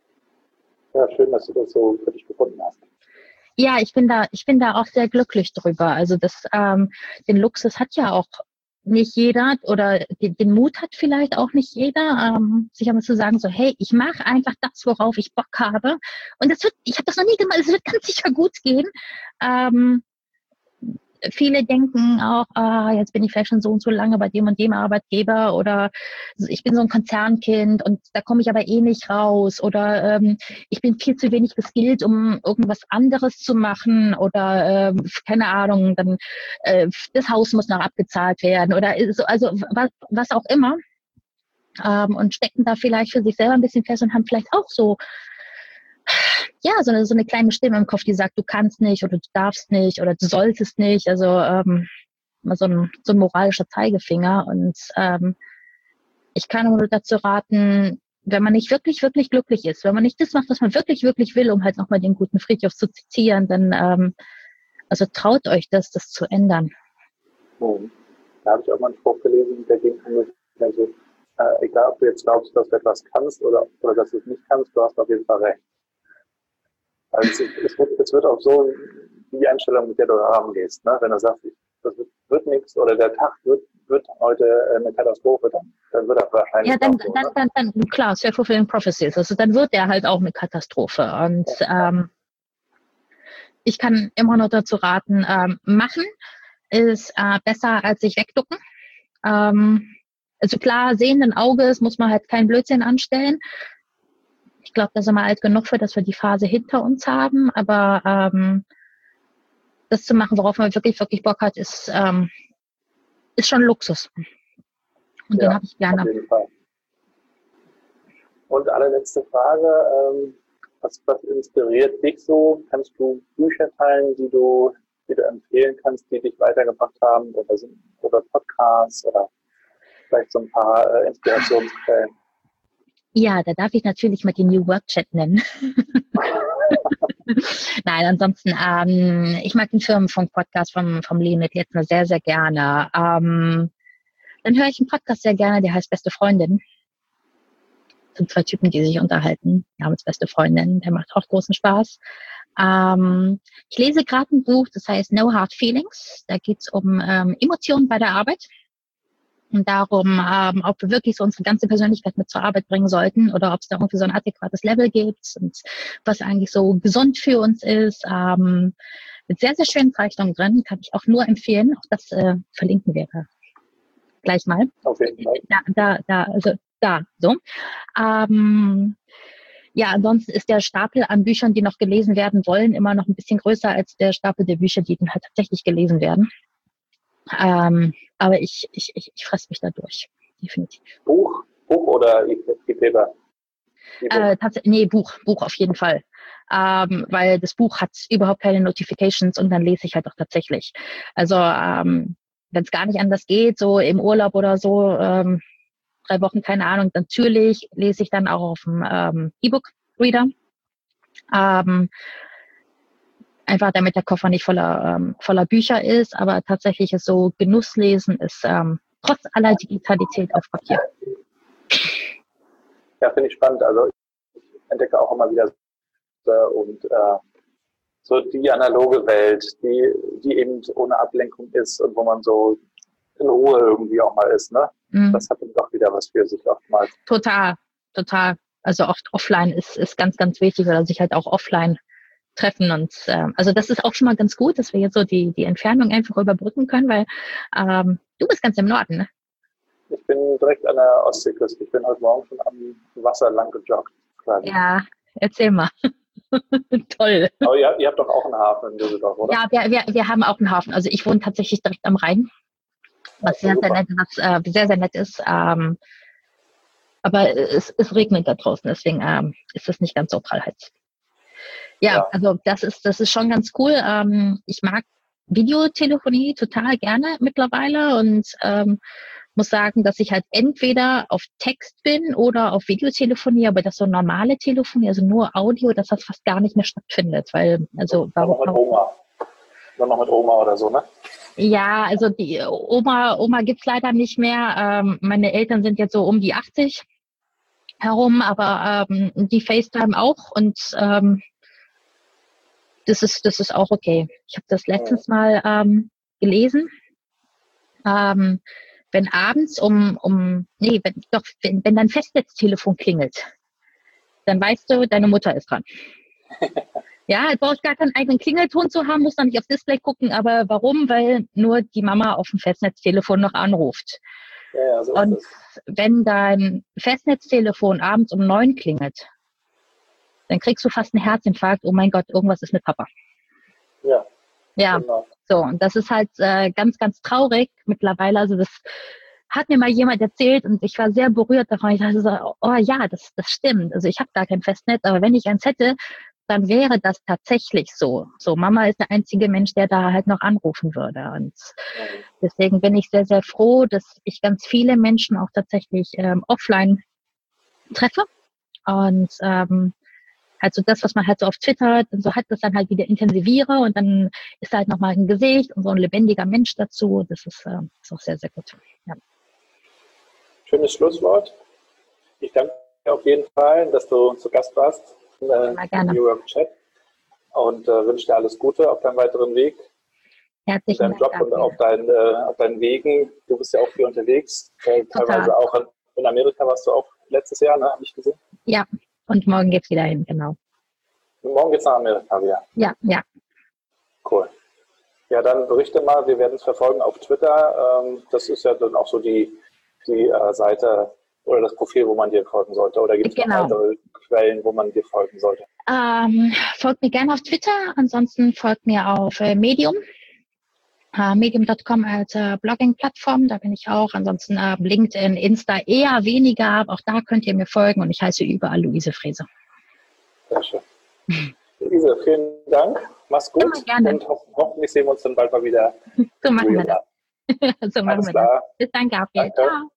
Ja, schön, dass du das so für dich gefunden hast. Ja, ich bin da, ich bin da auch sehr glücklich drüber. Also das, ähm, den Luxus hat ja auch nicht jeder oder den, den Mut hat vielleicht auch nicht jeder, ähm, sich einmal zu sagen, so, hey, ich mache einfach das, worauf ich Bock habe. Und das wird, ich habe das noch nie gemacht, es wird ganz sicher gut gehen. Ähm, Viele denken auch, ah, jetzt bin ich vielleicht schon so und so lange bei dem und dem Arbeitgeber oder ich bin so ein Konzernkind und da komme ich aber eh nicht raus oder ähm, ich bin viel zu wenig geskillt, um irgendwas anderes zu machen oder ähm, keine Ahnung, dann äh, das Haus muss noch abgezahlt werden oder so, also was, was auch immer, ähm, und stecken da vielleicht für sich selber ein bisschen fest und haben vielleicht auch so ja, so eine, so eine kleine Stimme im Kopf, die sagt, du kannst nicht oder du darfst nicht oder du solltest nicht. Also ähm, so, ein, so ein moralischer Zeigefinger. Und ähm, ich kann nur dazu raten, wenn man nicht wirklich, wirklich glücklich ist, wenn man nicht das macht, was man wirklich, wirklich will, um halt nochmal den guten Frithjof zu zitieren, dann ähm, also traut euch das, das zu ändern. Hm. Da habe ich auch mal einen Spruch gelesen, der ging also, äh, egal ob du jetzt glaubst, dass du etwas kannst oder, oder dass du es nicht kannst, du hast auf jeden Fall recht. Also es, es, wird, es wird auch so die Einstellung, mit der du herangehst, ne? Wenn du sagst, das wird, wird nichts oder der Tag wird, wird heute eine Katastrophe, dann, dann wird er wahrscheinlich ja, dann, auch so, dann, ne? dann, dann, dann, klar, self-fulfilling prophecies, also dann wird er halt auch eine Katastrophe und ja. ähm, ich kann immer nur dazu raten, ähm, machen ist äh, besser als sich wegducken. Ähm, also klar, sehenden Auges muss man halt kein Blödsinn anstellen. Ich glaube, da sind wir alt genug für, dass wir die Phase hinter uns haben. Aber ähm, das zu machen, worauf man wirklich, wirklich Bock hat, ist, ähm, ist schon Luxus. Und ja, den habe ich gerne. Auf jeden Fall. Und allerletzte Frage, ähm, was, was inspiriert dich so? Kannst du Bücher teilen, die du, die du empfehlen kannst, die dich weitergebracht haben, oder, oder Podcasts oder vielleicht so ein paar äh, Inspirationsquellen? Ja, da darf ich natürlich mal den New Work Chat nennen. Nein, ansonsten, ähm, ich mag den Firmenfunk-Podcast vom, vom Leonid Letzner sehr, sehr gerne. Ähm, dann höre ich einen Podcast sehr gerne, der heißt Beste Freundin. Das sind zwei Typen, die sich unterhalten. Namens Beste Freundin, der macht auch großen Spaß. Ähm, ich lese gerade ein Buch, das heißt No Hard Feelings. Da geht es um ähm, Emotionen bei der Arbeit. Und darum, ähm, ob wir wirklich so unsere ganze Persönlichkeit mit zur Arbeit bringen sollten oder ob es da irgendwie so ein adäquates Level gibt und was eigentlich so gesund für uns ist. Ähm, mit sehr, sehr schönen Zeichnungen drin, kann ich auch nur empfehlen. Auch das äh, verlinken wir gleich mal. Auf jeden Fall. Da, da, da, also da, so. Ähm, ja, ansonsten ist der Stapel an Büchern, die noch gelesen werden wollen, immer noch ein bisschen größer als der Stapel der Bücher, die dann halt tatsächlich gelesen werden. Ähm, aber ich, ich, ich, ich fresse mich da durch, definitiv. Buch, Buch oder E-Paper? Äh, tatsächlich, nee, Buch, Buch auf jeden Fall. Ähm, weil das Buch hat überhaupt keine Notifications und dann lese ich halt auch tatsächlich. Also ähm, wenn es gar nicht anders geht, so im Urlaub oder so, ähm, drei Wochen, keine Ahnung, natürlich lese ich dann auch auf dem ähm, E-Book-Reader. Ähm, Einfach damit der Koffer nicht voller, ähm, voller Bücher ist, aber tatsächlich ist so Genusslesen ist ähm, trotz aller Digitalität auf Papier. Ja, finde ich spannend. Also ich entdecke auch immer wieder und äh, so die analoge Welt, die, die eben ohne Ablenkung ist und wo man so in Ruhe irgendwie auch mal ist, ne? Mhm. Das hat dann doch wieder was für sich oftmals. Total, total. Also oft offline ist, ist ganz, ganz wichtig oder sich halt auch offline treffen und ähm, also das ist auch schon mal ganz gut, dass wir jetzt so die die Entfernung einfach überbrücken können, weil ähm, du bist ganz im Norden, ne? Ich bin direkt an der Ostseeküste. Ich bin heute Morgen schon am Wasser lang gejoggt. Quasi. Ja, erzähl mal. Toll. Aber ihr, ihr habt doch auch einen Hafen in Düsseldorf, oder? Ja, wir, wir, wir haben auch einen Hafen. Also ich wohne tatsächlich direkt am Rhein, was sehr, sehr nett, was äh, sehr, sehr nett ist. Ähm, aber es, es regnet da draußen, deswegen ähm, ist es nicht ganz so prallheiz. Ja, ja, also das ist das ist schon ganz cool. Ähm, ich mag Videotelefonie total gerne mittlerweile und ähm, muss sagen, dass ich halt entweder auf Text bin oder auf Videotelefonie, aber das so normale Telefonie, also nur Audio, dass das fast gar nicht mehr stattfindet, weil also warum? Noch mit Oma, dann noch mit Oma oder so, ne? Ja, also die Oma Oma gibt's leider nicht mehr. Ähm, meine Eltern sind jetzt so um die achtzig herum, aber ähm, die FaceTime auch und ähm, Das ist, das ist auch okay. Ich habe das letztens mal ähm, gelesen. Ähm, wenn abends um, um nee, wenn, doch, wenn, wenn dein Festnetztelefon klingelt, dann weißt du, deine Mutter ist dran. Ja, du brauchst gar keinen eigenen Klingelton zu haben, musst dann nicht aufs Display gucken, aber warum? Weil nur die Mama auf dem Festnetztelefon noch anruft. Ja, ja, so und ist das. Wenn dein Festnetztelefon abends um neun klingelt, dann kriegst du fast einen Herzinfarkt. Oh mein Gott, irgendwas ist mit Papa. Ja. Ja, genau. So, und das ist halt äh, ganz, ganz traurig mittlerweile. Also das hat mir mal jemand erzählt und ich war sehr berührt davon. Ich dachte so, oh ja, das, das stimmt. Also ich habe gar kein Festnetz, aber wenn ich eins hätte, dann wäre das tatsächlich so. So, Mama ist der einzige Mensch, der da halt noch anrufen würde. Und deswegen bin ich sehr, sehr froh, dass ich ganz viele Menschen auch tatsächlich ähm, offline treffe. Und ähm, halt so das, was man halt so auf Twitter hat, und so hat das dann halt wieder intensiviere und dann ist halt nochmal ein Gesicht und so ein lebendiger Mensch dazu. Das ist, äh, ist auch sehr, sehr gut. Ja. Schönes Schlusswort. Ich danke dir auf jeden Fall, dass du zu Gast warst im äh, New Work Chat und äh, wünsche dir alles Gute auf deinem weiteren Weg. Herzlichen Dank. Job und auf, dein, äh, auf deinen Wegen. Du bist ja auch viel unterwegs. Äh, teilweise auch in, in Amerika warst du auch letztes Jahr, ne? Habe ich gesehen? Ja. Und morgen geht's wieder hin, genau. Und morgen geht's nach Amerika wieder? Ja, ja. Cool. Ja, dann berichte mal, wir werden es verfolgen auf Twitter. Ähm, das ist ja dann auch so die, die äh, Seite oder das Profil, wo man dir folgen sollte. Oder gibt es genau. noch weitere Quellen, wo man dir folgen sollte? Ähm, folgt mir gerne auf Twitter, ansonsten folgt mir auf äh, Medium. Äh, medium Punkt com als äh, Blogging-Plattform, da bin ich auch. Ansonsten äh, LinkedIn, Insta eher weniger, aber auch da könnt ihr mir folgen und ich heiße überall Luise Frese. Sehr schön. Luise, vielen Dank. Mach's gut. Immer gerne. Und ho hoffentlich sehen wir uns dann bald mal wieder. So machen wir das. So machen Alles wir klar. das. Bis dann, Gabriel. Danke. Ciao.